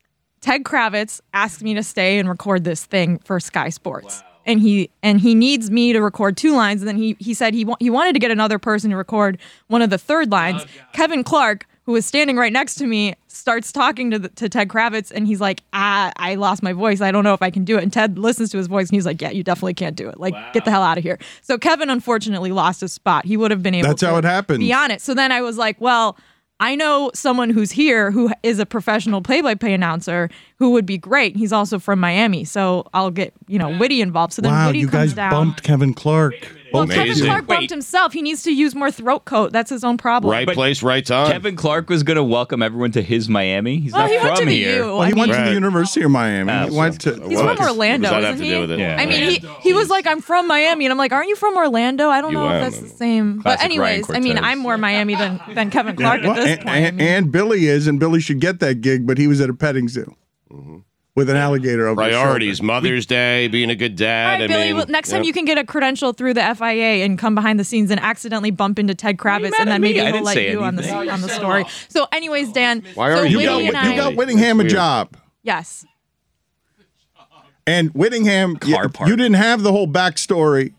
Ted Kravitz asked me to stay and record this thing for Sky Sports. And he and he needs me to record two lines, and then he he said he wa- he wanted to get another person to record one of the third lines. Kevin Clark, who was standing right next to me, starts talking to the, to Ted Kravitz, and he's like, "Ah, I lost my voice. I don't know if I can do it." And Ted listens to his voice, and he's like, "Yeah, you definitely can't do it. Like, get the hell out of here." So Kevin unfortunately lost his spot. He would have been able. That's to how it happens. Be on it. So then I was like, well. I know someone who's here who is a professional play-by-play announcer who would be great. He's also from Miami, so I'll get you know Whitty involved. So then Wow, Whitty you comes guys down. bumped Kevin Clark. Well, Both of Kevin you. Clark bumped himself. He needs to use more throat coat. That's his own problem. Right place, right time. Kevin Clark was going to welcome everyone to his Miami. He's Well, not he went from to the here. U. Well, he I went mean- to the University of Miami. Ah, he went to. He's from Orlando, What does that have isn't to he? do with it? Yeah. I mean, he he was like, I'm from Miami, and I'm like, aren't you from Orlando? I don't You know are, if that's man. the same. But Classic Ryan anyways, I mean, Cortez. I'm more Miami than than Kevin Clark Well, at this and, point. I and, mean. and Billy is, and Billy should get that gig, but he was at a petting zoo with an alligator over his Priorities, shoulder. Mother's Day, being a good All dad. right, I Billy. mean, well, next time yep. you can get a credential through the F I A and come behind the scenes and accidentally bump into Ted Kravitz, mad and at then me? maybe I he'll didn't let say you on the anything. on the story. So, anyways, Dan. Why so are you You Whitney got, and you I, got Whittingham a Weird. job. yes. And Whittingham, you, Car park. you didn't have the whole backstory.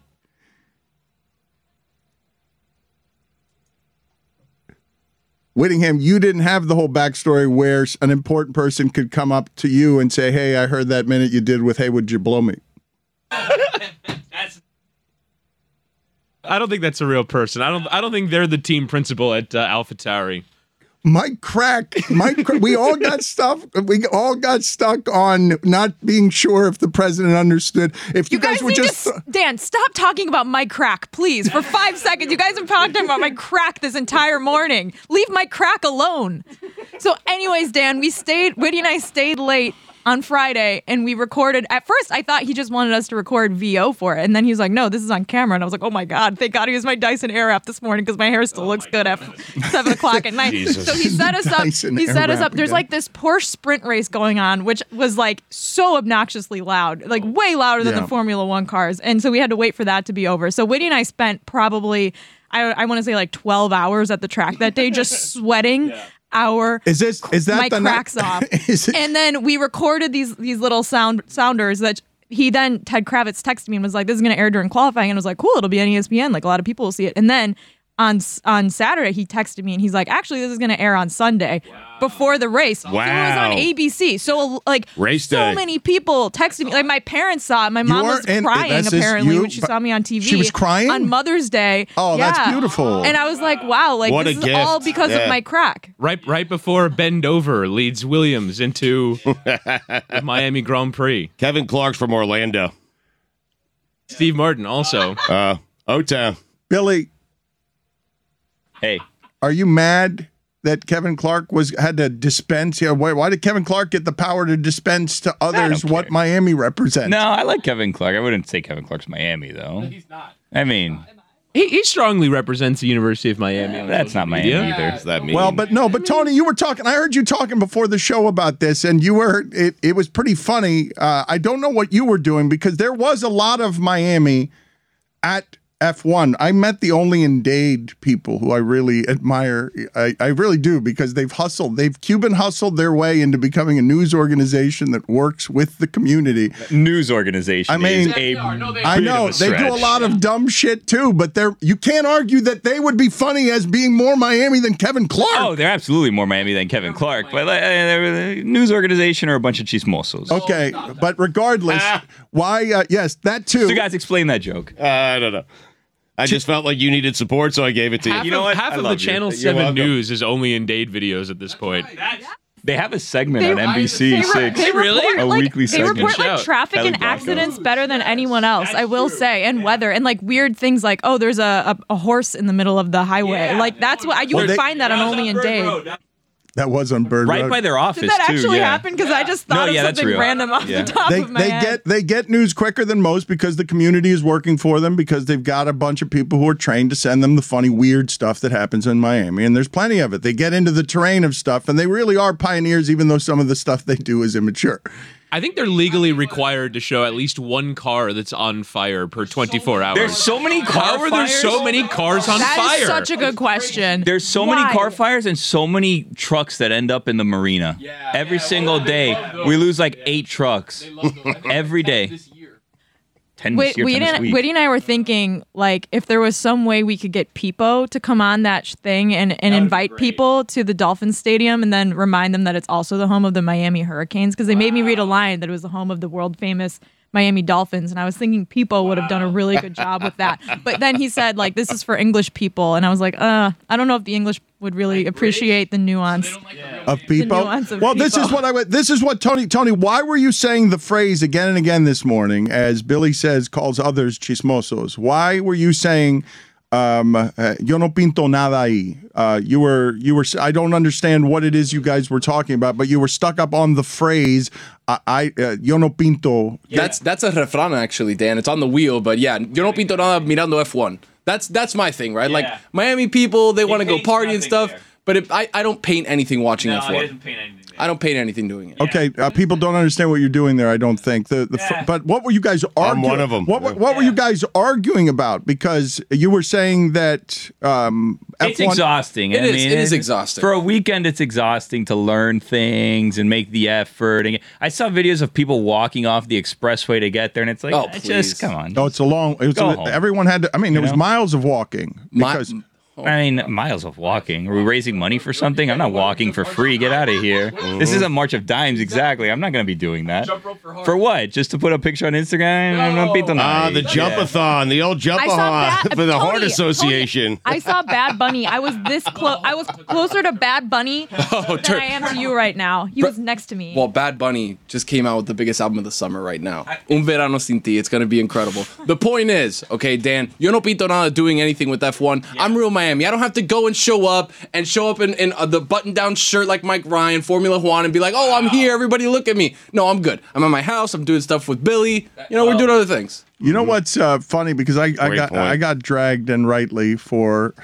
Whittingham, you didn't have the whole backstory where an important person could come up to you and say, "Hey, I heard that minute you did with Hey, Would You Blow Me?" I don't think that's a real person. I don't. I don't think they're the team principal at uh, AlphaTauri. Mike Crack, Mike, Crack, we all got stuff. We all got stuck on not being sure if the president understood. If you, You guys were need just to, s- Dan, stop talking about Mike Crack, please, for five seconds. You guys have talked about Mike Crack this entire morning. Leave Mike Crack alone. So, anyways, Dan, we stayed, Whitty and I stayed late on Friday, and we recorded. At first, I thought he just wanted us to record V O for it, and then he was like, no, this is on camera. And I was like, oh my God, thank God he used my Dyson Airwrap this morning because my hair still looks good at seven o'clock at night. Jesus. So he set us up. Dyson He set us Airwrap up. There's again. like this Porsche sprint race going on, which was like so obnoxiously loud, like way louder than Yeah. the Formula One cars. And so we had to wait for that to be over. So Whitty and I spent probably, I, I want to say like twelve hours at the track that day, just sweating. Our is this is that my the cracks night- off, is it- and then we recorded these these little sound sounders that he then Ted Kravitz texted me and was like, "This is going to air during qualifying," and I was like, "Cool, it'll be on E S P N. Like a lot of people will see it." And then on on Saturday, he texted me and he's like, "Actually, this is going to air on Sunday before the race." So it was Wow. on A B C. So like Race so day. many people texted me. Like my parents saw it. My mom are- was and crying that's this- apparently you- when she saw me on T V. She was crying? on Mother's Day. Oh, that's Yeah. beautiful. And I was like, "Wow, like What this a is all gift. because Yeah. of my crack." Right, right before Bend Over leads Williams into the Miami Grand Prix. Kevin Clark's from Orlando. Steve Martin also. Uh, O-Town. Billy, Hey, are you mad that Kevin Clark was had to dispense? Yeah, why, why did Kevin Clark get the power to dispense to others don't what care. Miami represents? no, I like Kevin Clark. I wouldn't say Kevin Clark's Miami though. He's not. I mean, He, he strongly represents the University of Miami. on that's social not Miami media. either. Does that mean? Well, but no, but Tony, you were talking. I heard you talking before the show about this, and you were it. It was pretty funny. Uh, I don't know what you were doing because there was a lot of Miami at F one. I met the only in Dade people who I really admire. I, I really do because they've hustled. They've Cuban hustled their way into becoming a news organization that works with the community. News organization. I mean, is a I bit know of a they do a stretch. lot of dumb shit too, but they're you can't argue that they would be funny as being more Miami than Kevin Clark. Oh, they're absolutely more Miami than Kevin Clark, but like, uh, they're a news organization or a bunch of chismosos. Okay, but regardless, why? Uh, yes, that too. So, guys, explain that joke. Uh, I don't know. I just felt like you needed support, so I gave it to you. Half You know of, what? half I of love the you. Channel You're seven welcome. News is only in Dade videos at this point. They have a segment They- on N B C They, re- six. they really? report, A like, weekly They segment. report like Shout. traffic Kelly and Blanco. accidents better than anyone else, I will say, and weather, and like weird things like, oh, there's a, a, a horse in the middle of the highway. like that's what you Well, would they- find that on only in Dade. That was on Bird Right Road. by their office, Did that too. actually yeah. happen? Because I just thought No, of yeah, that's something real. random off Yeah. the top They of my they head. get they get news quicker than most because the community is working for them because they've got a bunch of people who are trained to send them the funny, weird stuff that happens in Miami, and there's plenty of it. They get into the terrain of stuff, and they really are pioneers, even though some of the stuff they do is immature. I think they're legally required to show at least one car that's on fire per twenty-four hours. There's so many car How are there fires. so many cars on That fire? is such a good question. There's so Why? many car fires and so many trucks that end up in the marina. Every single day, we lose like eight trucks every day. Ten this Wait, year, Weedy ten this and, week. Whitty and I were thinking, like, if there was some way we could get Peepo to come on that sh- thing and, and invite people to the Dolphins Stadium and then remind them that it's also the home of the Miami Hurricanes, because they made me read a line that it was the home of the world famous Miami Dolphins, and I was thinking Peepo would have done a really good job with that. But then he said, like, this is for English people, and I was like, uh, I don't know if the English would really appreciate the nuance Of people. nuance of Well, this people. is what I would. This is what Tony. Tony, why were you saying the phrase again and again this morning, as Billy says, calls others chismosos? Why were you saying, um, uh, "Yo no pinto nada ahí"? Uh, you were. You were. I don't understand what it is you guys were talking about, but you were stuck up on the phrase, "I, I uh, yo no pinto." That's that's a refrán actually, Dan. It's on the wheel, but yeah, yo no pinto nada mirando F one. That's that's my thing, right? Like Miami people, they want to go party and stuff, but if, I I don't paint anything watching F one. I don't paint anything doing it. Okay, uh, people don't understand what you're doing there. I don't think the, the fr- but what were you guys arguing? I'm one of 'em. What were- what were you guys arguing about? Because you were saying that um, It's F one exhausting. It I is- mean, it is it's- exhausting. For a weekend, it's exhausting to learn things and make the effort. And I saw videos of people walking off the expressway to get there, and it's like, Oh, it's please. just come on. No, it's a long. It was Go a- home. everyone had to. I mean, there You was know? miles of walking My- because I mean, miles of walking. Are we raising money for something? I'm not walking for free. Get out of here. This isn't March of Dimes, exactly. I'm not going to be doing that. For what? Just to put a picture on Instagram? I'm not beating Ah, the Jumpathon, the old I saw Jumpathon Bad- for the Tony, Heart Tony, Association. I saw Bad Bunny. I was this close. I was closer to Bad Bunny Oh, than tur- I am to you right now. He was next to me. Well, Bad Bunny just came out with the biggest album of the summer right now. Un Verano Sin Ti. It's going to be incredible. The point is, okay, Dan, yo no pinto nada doing anything with F one. I'm real Miami. I don't have to go and show up and show up in, in uh, the button-down shirt like Mike Ryan, Formula One, and be like, oh, I'm here. Everybody look at me. No, I'm good. I'm at my house. I'm doing stuff with Billy. You know, we're doing other things. you know what's uh, funny because I, I Great got point. I got dragged and rightly for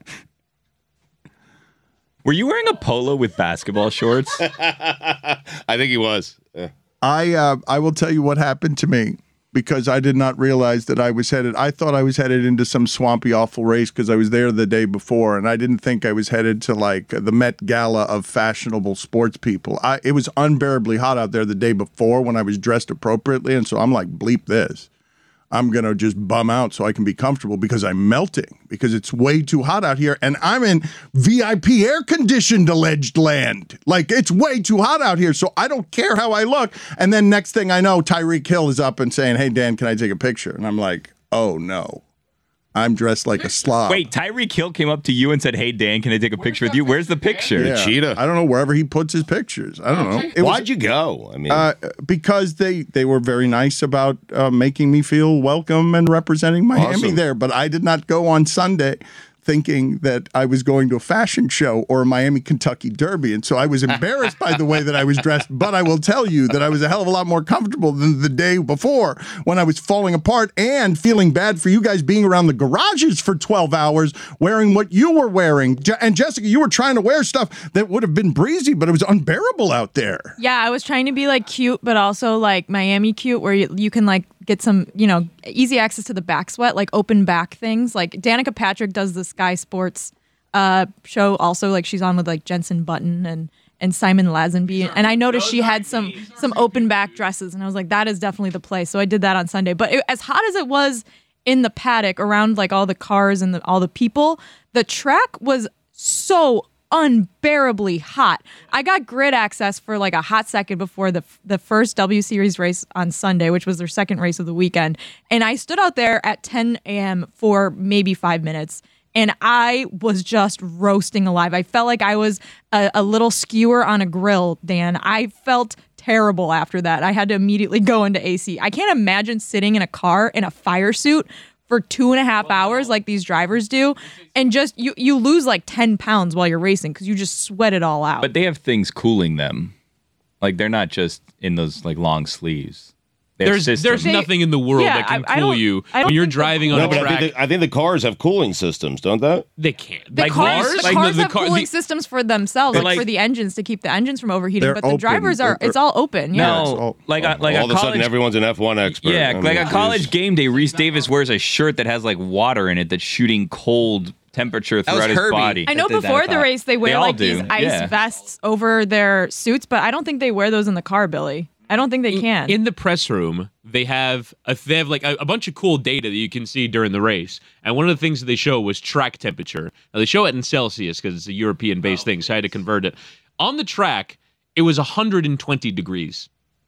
Were you wearing a polo with basketball shorts? I think he was. Yeah. I uh, I will tell you what happened to me because I did not realize that I was headed. I thought I was headed into some swampy, awful race because I was there the day before, and I didn't think I was headed to like the Met Gala of fashionable sports people. I it was unbearably hot out there the day before when I was dressed appropriately, and so I'm like, bleep this. I'm going to just bum out so I can be comfortable because I'm melting because it's way too hot out here and I'm in V I P air conditioned alleged land. Like it's way too hot out here. So I don't care how I look. And then next thing I know, Tyreek Hill is up and saying, hey, Dan, can I take a picture? And I'm like, oh no, I'm dressed like a slob. Wait, Tyreek Hill came up to you and said, hey, Dan, can I take a picture with you? Where's the picture? Yeah. cheetah. I don't know, wherever he puts his pictures. I don't know. It was- Why'd you go? I mean, Uh, because they, they were very nice about uh, making me feel welcome and representing Miami Awesome. there. But I did not go on Sunday thinking that I was going to a fashion show or a Miami, Kentucky Derby. And so I was embarrassed by the way that I was dressed. But I will tell you that I was a hell of a lot more comfortable than the day before when I was falling apart and feeling bad for you guys being around the garages for twelve hours wearing what you were wearing. Je- And Jessica, you were trying to wear stuff that would have been breezy, but it was unbearable out there. Yeah, I was trying to be like cute, but also like Miami cute, where you, you can like get some, you know, easy access to the back sweat, like open back things. Like Danica Patrick does the Sky Sports uh, show also. Like she's on with like Jensen Button and and Simon Lazenby, and I noticed she had some some open back dresses, and I was like, that is definitely the place. So I did that on Sunday. But it, as hot as it was in the paddock around like all the cars and the, all the people, the track was so unbearably hot. I got grid access for like a hot second before the the first W Series race on Sunday, which was their second race of the weekend. And I stood out there at ten a.m. for maybe five minutes. And I was just roasting alive. I felt like I was a, a little skewer on a grill, Dan. I felt terrible after that. I had to immediately go into A C. I can't imagine sitting in a car in a fire suit for two and a half hours like these drivers do. And just, you, you lose like ten pounds while you're racing because you just sweat it all out. But they have things cooling them. Like, they're not just in those like long sleeves. They have There's systems. there's nothing in the world Yeah, that can I- I cool don't- you I don't when you're think driving on No, a but I track. think, the, I think the cars have cooling systems, don't they? They can't. The Like cars, cars? the Like, cars the have car- cooling the- systems for themselves, But like, like- for the engines to keep the engines from overheating. They're But the open. drivers are, They're- it's all open. Yeah. No, like a, like All a of a sudden, college. everyone's an F one expert. Yeah, I mean, like a geez. college game day. Reese Davis wears a shirt that has like water in it that's shooting cold temperature was throughout his Herbie. body. I know that did that, before I the thought. race they wear They all like these do, ice yeah. vests over their suits, but I don't think they wear those in the car, Billy. I don't think they can. In the press room, they have a, they have like a, a bunch of cool data that you can see during the race. And one of the things that they show was track temperature. Now they show it in Celsius because it's a European-based thing, so I had to convert it. On the track, it was one hundred twenty degrees.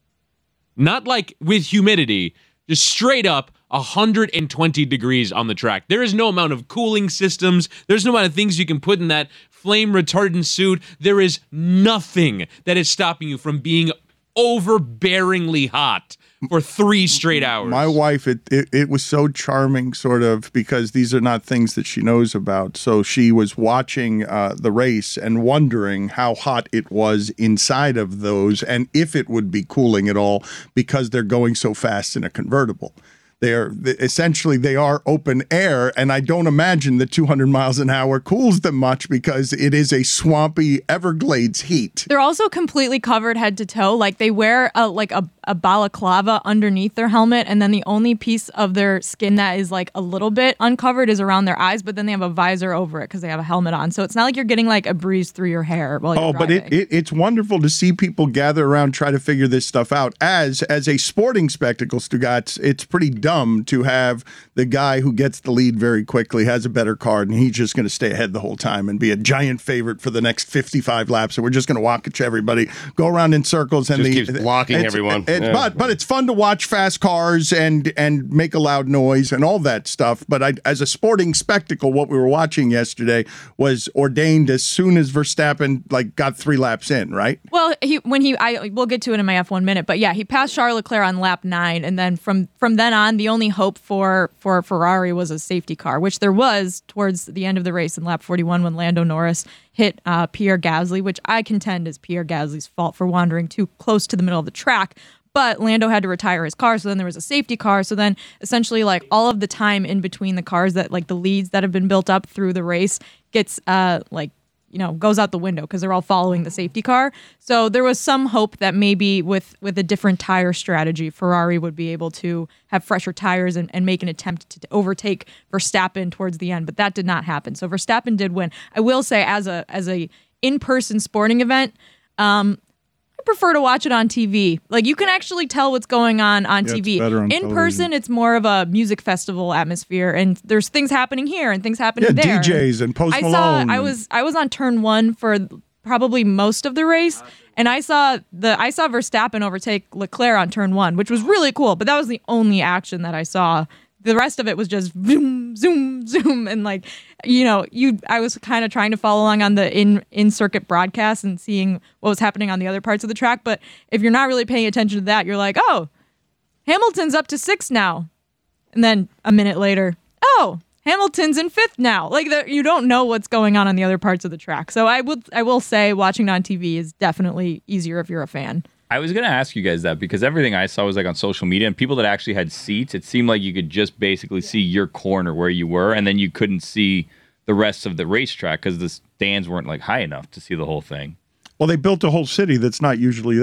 Not like with humidity, just straight up one hundred twenty degrees on the track. There is no amount of cooling systems. There's no amount of things you can put in that flame retardant suit. There is nothing that is stopping you from being overbearingly hot for three straight hours. My wife, it, it it was so charming, sort of, because these are not things that she knows about. So she was watching uh, the race and wondering how hot it was inside of those and if it would be cooling at all because they're going so fast in a convertible. They're essentially they are open air, and I don't imagine that two hundred miles an hour cools them much because it is a swampy Everglades heat. They're also completely covered head to toe. Like they wear a like a, a balaclava underneath their helmet, and then the only piece of their skin that is like a little bit uncovered is around their eyes, but then they have a visor over it because they have a helmet on. So it's not like you're getting like a breeze through your hair while you're Oh, but driving. it, it it's wonderful to see people gather around, try to figure this stuff out. As as a sporting spectacle, Stugotz, it's pretty dumb to have the guy who gets the lead very quickly, has a better car, and he's just going to stay ahead the whole time and be a giant favorite for the next fifty-five laps. And we're just going to watch everybody go around in circles and Just the, keeps blocking it's- everyone. it's- Yeah. But but it's fun to watch fast cars and and make a loud noise and all that stuff. But I, as a sporting spectacle, what we were watching yesterday was ordained as soon as Verstappen like got three laps in, right? Well, he when he I we'll get to it in my F one minute, but yeah, he passed Charles Leclerc on lap nine, and then from from then on, the only hope for for Ferrari was a safety car, which there was towards the end of the race in lap forty-one when Lando Norris hit uh, Pierre Gasly, which I contend is Pierre Gasly's fault for wandering too close to the middle of the track. But Lando had to retire his car, so then there was a safety car. So then essentially like all of the time in between the cars that like the leads that have been built up through the race gets uh like you know, goes out the window because they're all following the safety car. So there was some hope that maybe with with a different tire strategy, Ferrari would be able to have fresher tires and, and make an attempt to overtake Verstappen towards the end. But that did not happen. So Verstappen did win. I will say as a as a in-person sporting event, um, I prefer to watch it on T V. Like you can actually tell what's going on on Yeah, T V. it's better on in television. person, it's more of a music festival atmosphere, and there's things happening here and things happening Yeah, there. D Js and Post I saw. Malone I and- was I was on turn one for probably most of the race, and I saw the I saw Verstappen overtake Leclerc on turn one, which was really cool. But that was the only action that I saw. The rest of it was just zoom, zoom, zoom, and like, you know, you. I was kind of trying to follow along on the in in circuit broadcast and seeing what was happening on the other parts of the track. But if you're not really paying attention to that, you're like, oh, Hamilton's up to six now, and then a minute later, oh, Hamilton's in fifth now. Like the, you don't know what's going on on the other parts of the track. So I would I will say watching it on T V is definitely easier if you're a fan. I was going to ask you guys that because everything I saw was like on social media and people that actually had seats, it seemed like you could just basically see your corner where you were and then you couldn't see the rest of the racetrack because the stands weren't like high enough to see the whole thing. Well, they built a whole city that's not usually there.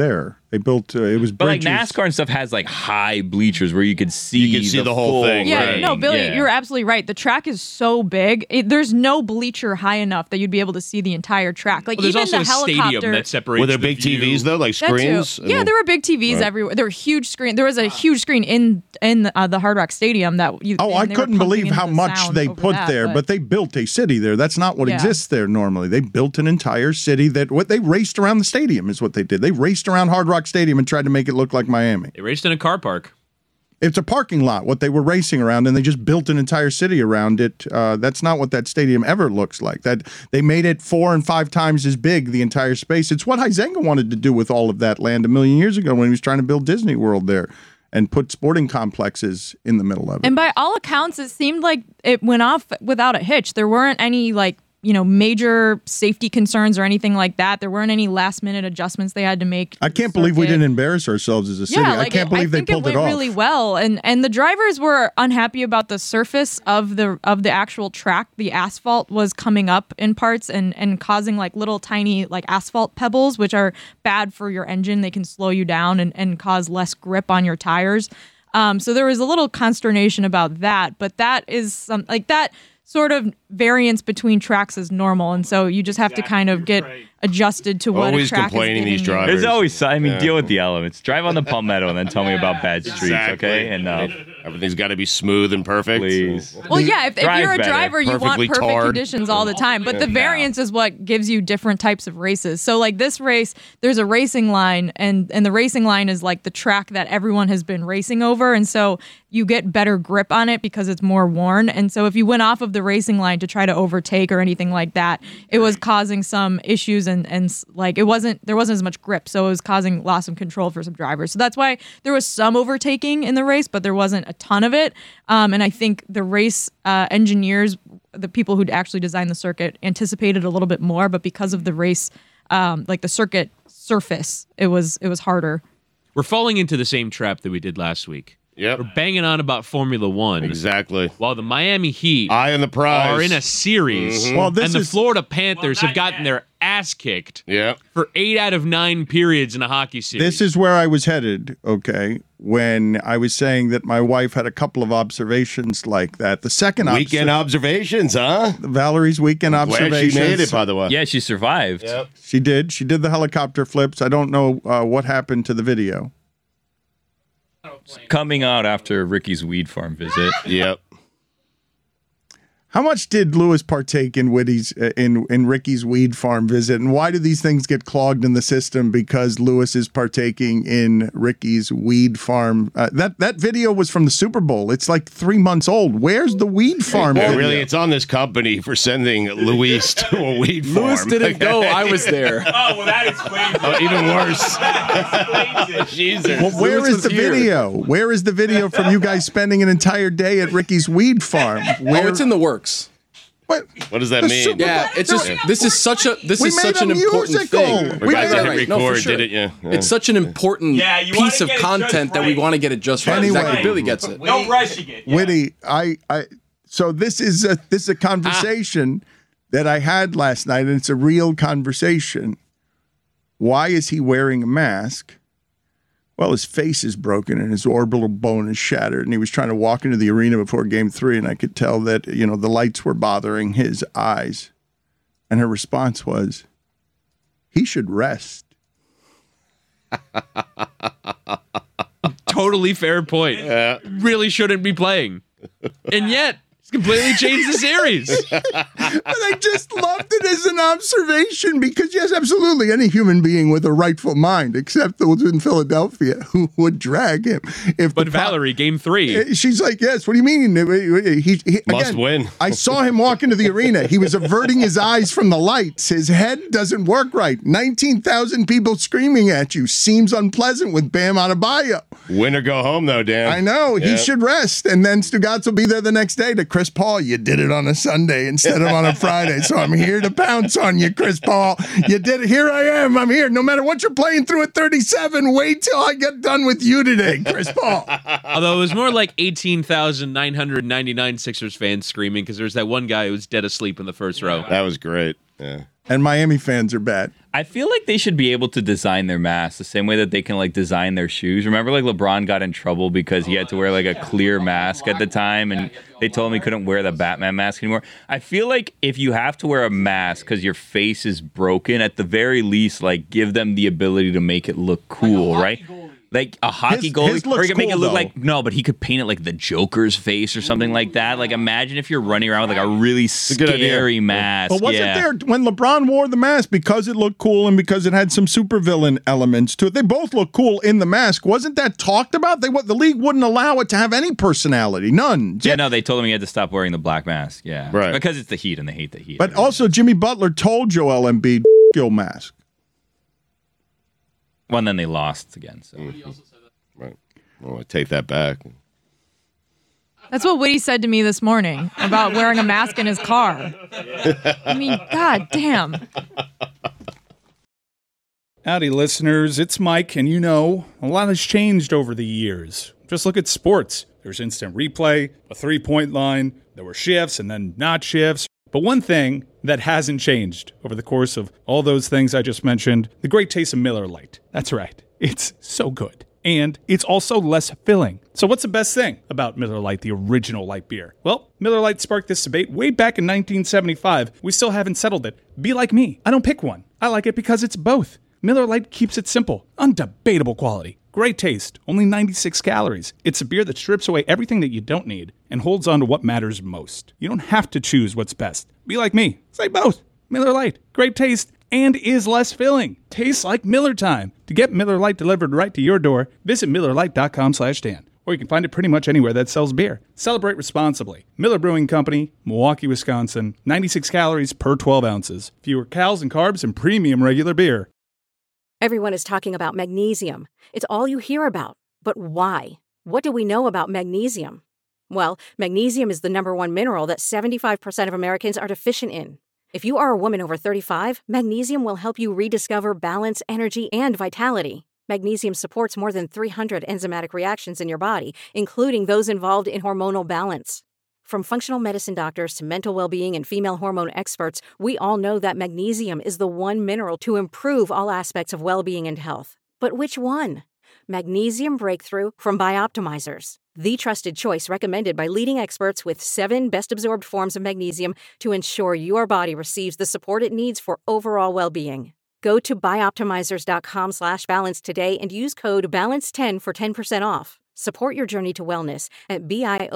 They built uh, it was But like bridges. NASCAR and stuff has like high bleachers where you could see You can see the whole full thing, Yeah, thing. no, Billy, Yeah. you're absolutely right. The track is so big. It, there's no bleacher high enough that you'd be able to see the entire track. Like Well, there's even also the a stadium helicopter. that separates. Were there the big view. T Vs though, like That too. screens? I Yeah, mean- there were big T Vs Right. everywhere. There were huge screen. There was a huge screen in in uh, the Hard Rock Stadium that you. Oh, and I they were couldn't pumping believe into how the much sound they over put that, there, but they built a city there. That's not what Yeah. exists there normally. They built an entire city that what they raced around the stadium is what they did. They raced around Hard Rock Stadium and tried to make it look like Miami. They raced in a car park. It's a parking lot, what they were racing around, and they just built an entire city around it. Uh, that's not what that stadium ever looks like. That they made it four and five times as big, the entire space. It's what Huizenga wanted to do with all of that land a million years ago when he was trying to build Disney World there and put sporting complexes in the middle of it. And by all accounts, it seemed like it went off without a hitch. There weren't any like you know major safety concerns or anything like that. There weren't any last minute adjustments they had to make. I can't believe we didn't embarrass ourselves as a city. Yeah, I like can't it, believe I they think pulled it it, went off. really well, and and the drivers were unhappy about the surface of the of the actual track. The asphalt was coming up in parts and and causing like little tiny like asphalt pebbles, which are bad for your engine. They can slow you down and and cause less grip on your tires. Um, so there was a little consternation about that, but that is some like that sort of variance between tracks is normal, and so you just have to kind of get adjusted to what Always a track complaining, is these giving you. drivers. There's always, I mean, Yeah. deal with the elements. Drive on the Palmetto and then tell me about bad streets, Exactly. okay? And uh, Everything's got to be smooth and perfect. Please. Well, yeah, if, if Drive you're a better. driver, you want Perfectly perfect tarred. conditions all the time. But the variance is what gives you different types of races. So, like this race, there's a racing line, and and the racing line is like the track that everyone has been racing over, and so you get better grip on it because it's more worn. And so, if you went off of the racing line to try to overtake or anything like that, it was causing some issues, and and like it wasn't there wasn't as much grip, so it was causing loss of control for some drivers. So that's why there was some overtaking in the race, but there wasn't a ton of it. Um, and I think the race uh, engineers, the people who'd actually designed the circuit, anticipated a little bit more, but because of the race, um, like the circuit surface, it was it was harder. We're falling into the same trap that we did last week. Yep. We're banging on about Formula One. Exactly. While the Miami Heat Eye on the prize. are in a series, Mhm. Well, this and the is- Florida Panthers have gotten their ass kicked Yeah. for eight out of nine periods in a hockey series. This is where I was headed, okay, when I was saying that my wife had a couple of observations like that. The second Weekend obser- observations, huh? Valerie's weekend Glad observations. she made it, by the way. yeah, she survived. Yep. She did. She did the helicopter flips. I don't know uh, what happened to the video. Coming out after Ricky's weed farm visit. Yep. How much did Lewis partake in Whitty's uh, in in Ricky's weed farm visit, and why do these things get clogged in the system because Lewis is partaking in Ricky's weed farm? Uh, that that video was from the Super Bowl. It's like three months old. Where's the weed farm? Well, video? really, it's on this company for sending Luis to a weed farm. Lewis didn't go. I was there. oh, well, that explains it. Oh, even worse. That explains it. Jesus. Well, where Lewis is was the here. video? Where is the video from you guys spending an entire day at Ricky's weed farm? Where, Oh, it's in the works. what? What does that The mean? Super Yeah, it's just this is such a this We is made such a an important musical. thing. We guys made didn't a- record, no, for sure. did it? Yeah. yeah. It's such an important Yeah, you piece wanna of get it content just that we right. want to get it just right. Anyway. Exactly. Billy gets it. No rushing it. Yeah. Whitty, I, I, so this is a this is a conversation that I had last night, and it's a real conversation. Why is he wearing a mask? Well, his face is broken and his orbital bone is shattered, and he was trying to walk into the arena before Game Three, and I could tell that you know the lights were bothering his eyes. And her response was, "He should rest." Totally fair point. Yeah. Really shouldn't be playing. And yet, it's completely changed the series. But I just loved it as an observation because, yes, absolutely, any human being with a rightful mind, except those in Philadelphia, who would drag him. If But the pro- Valerie, game three. She's like, yes, what do you mean? He, he, Must again, win. I saw him walk into the arena. He was averting his eyes from the lights. His head doesn't work right. nineteen thousand people screaming at you seems unpleasant with Bam Adebayo. Win or go home, though, Dan. I know. He Yeah. should rest. And then Stugotz will be there the next day to Chris Paul. You did it on a Sunday instead of on a Friday. So I'm here to pounce on you, Chris Paul. You did it. Here I am. I'm here. No matter what you're playing through at thirty-seven, wait till I get done with you today, Chris Paul. Although it was more like eighteen thousand nine hundred ninety-nine Sixers fans screaming because there's that one guy who was dead asleep in the first row. That was great. Yeah. And Miami fans are bad. I feel like they should be able to design their masks the same way that they can like design their shoes. Remember, like LeBron got in trouble because he had to wear like a clear mask at the time, and they told him he couldn't wear the Batman mask anymore. I feel like if you have to wear a mask because your face is broken, at the very least, like give them the ability to make it look cool, right? Like a hockey His- goalie, his or looks he could make cool, it look though. like no, but he could paint it like the Joker's face or something like that. Like imagine if you're running around with like a really good idea. scary mask. But wasn't yeah. there when LeBron wore the mask because it looked cool and because it had some supervillain elements to it? They both look cool in the mask. Wasn't that talked about? They what the league wouldn't allow it to have any personality, none. Yeah, no, they told him he had to stop wearing the black mask. Yeah, Right. because it's the Heat and they hate the Heat. But also, Jimmy Butler told Joel Embiid, "Your mask." well, and then they lost again. So Right. Well, I take that back. That's what Woody said to me this morning about wearing a mask in his car. I mean, god damn. Howdy, listeners. It's Mike, and you know, a lot has changed over the years. Just look at sports. There's instant replay, a three-point line, there were shifts and then not shifts. But one thing that hasn't changed over the course of all those things I just mentioned, the great taste of Miller Lite. That's right. It's so good. And it's also less filling. So what's the best thing about Miller Lite, the original light beer? Well, Miller Lite sparked this debate way back in nineteen seventy-five. We still haven't settled it. Be like me. I don't pick one. I like it because it's both. Miller Lite keeps it simple. Undebatable quality. Great taste. Only ninety-six calories. It's a beer that strips away everything that you don't need and holds on to what matters most. You don't have to choose what's best. Be like me. Say both. Miller Lite. Great taste and is less filling. Tastes like Miller time. To get Miller Lite delivered right to your door, visit Miller Lite dot com slash Dan. Or you can find it pretty much anywhere that sells beer. Celebrate responsibly. Miller Brewing Company, Milwaukee, Wisconsin. ninety-six calories per twelve ounces. Fewer calories and carbs and premium regular beer. Everyone is talking about magnesium. It's all you hear about. But why? What do we know about magnesium? Well, magnesium is the number one mineral that seventy-five percent of Americans are deficient in. If you are a woman over thirty-five, magnesium will help you rediscover balance, energy, and vitality. Magnesium supports more than three hundred enzymatic reactions in your body, including those involved in hormonal balance. From functional medicine doctors to mental well-being and female hormone experts, we all know that magnesium is the one mineral to improve all aspects of well-being and health. But which one? Magnesium Breakthrough from Bioptimizers, the trusted choice recommended by leading experts with seven best-absorbed forms of magnesium to ensure your body receives the support it needs for overall well-being. Go to bioptimizers dot com slash balance today and use code balance ten for ten percent off. Support your journey to wellness at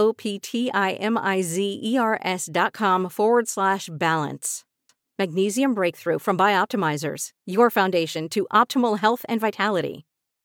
B-I-O-P-T-I-M-I-Z-E-R-S dot com forward slash balance. Magnesium Breakthrough from Bioptimizers, your foundation to optimal health and vitality.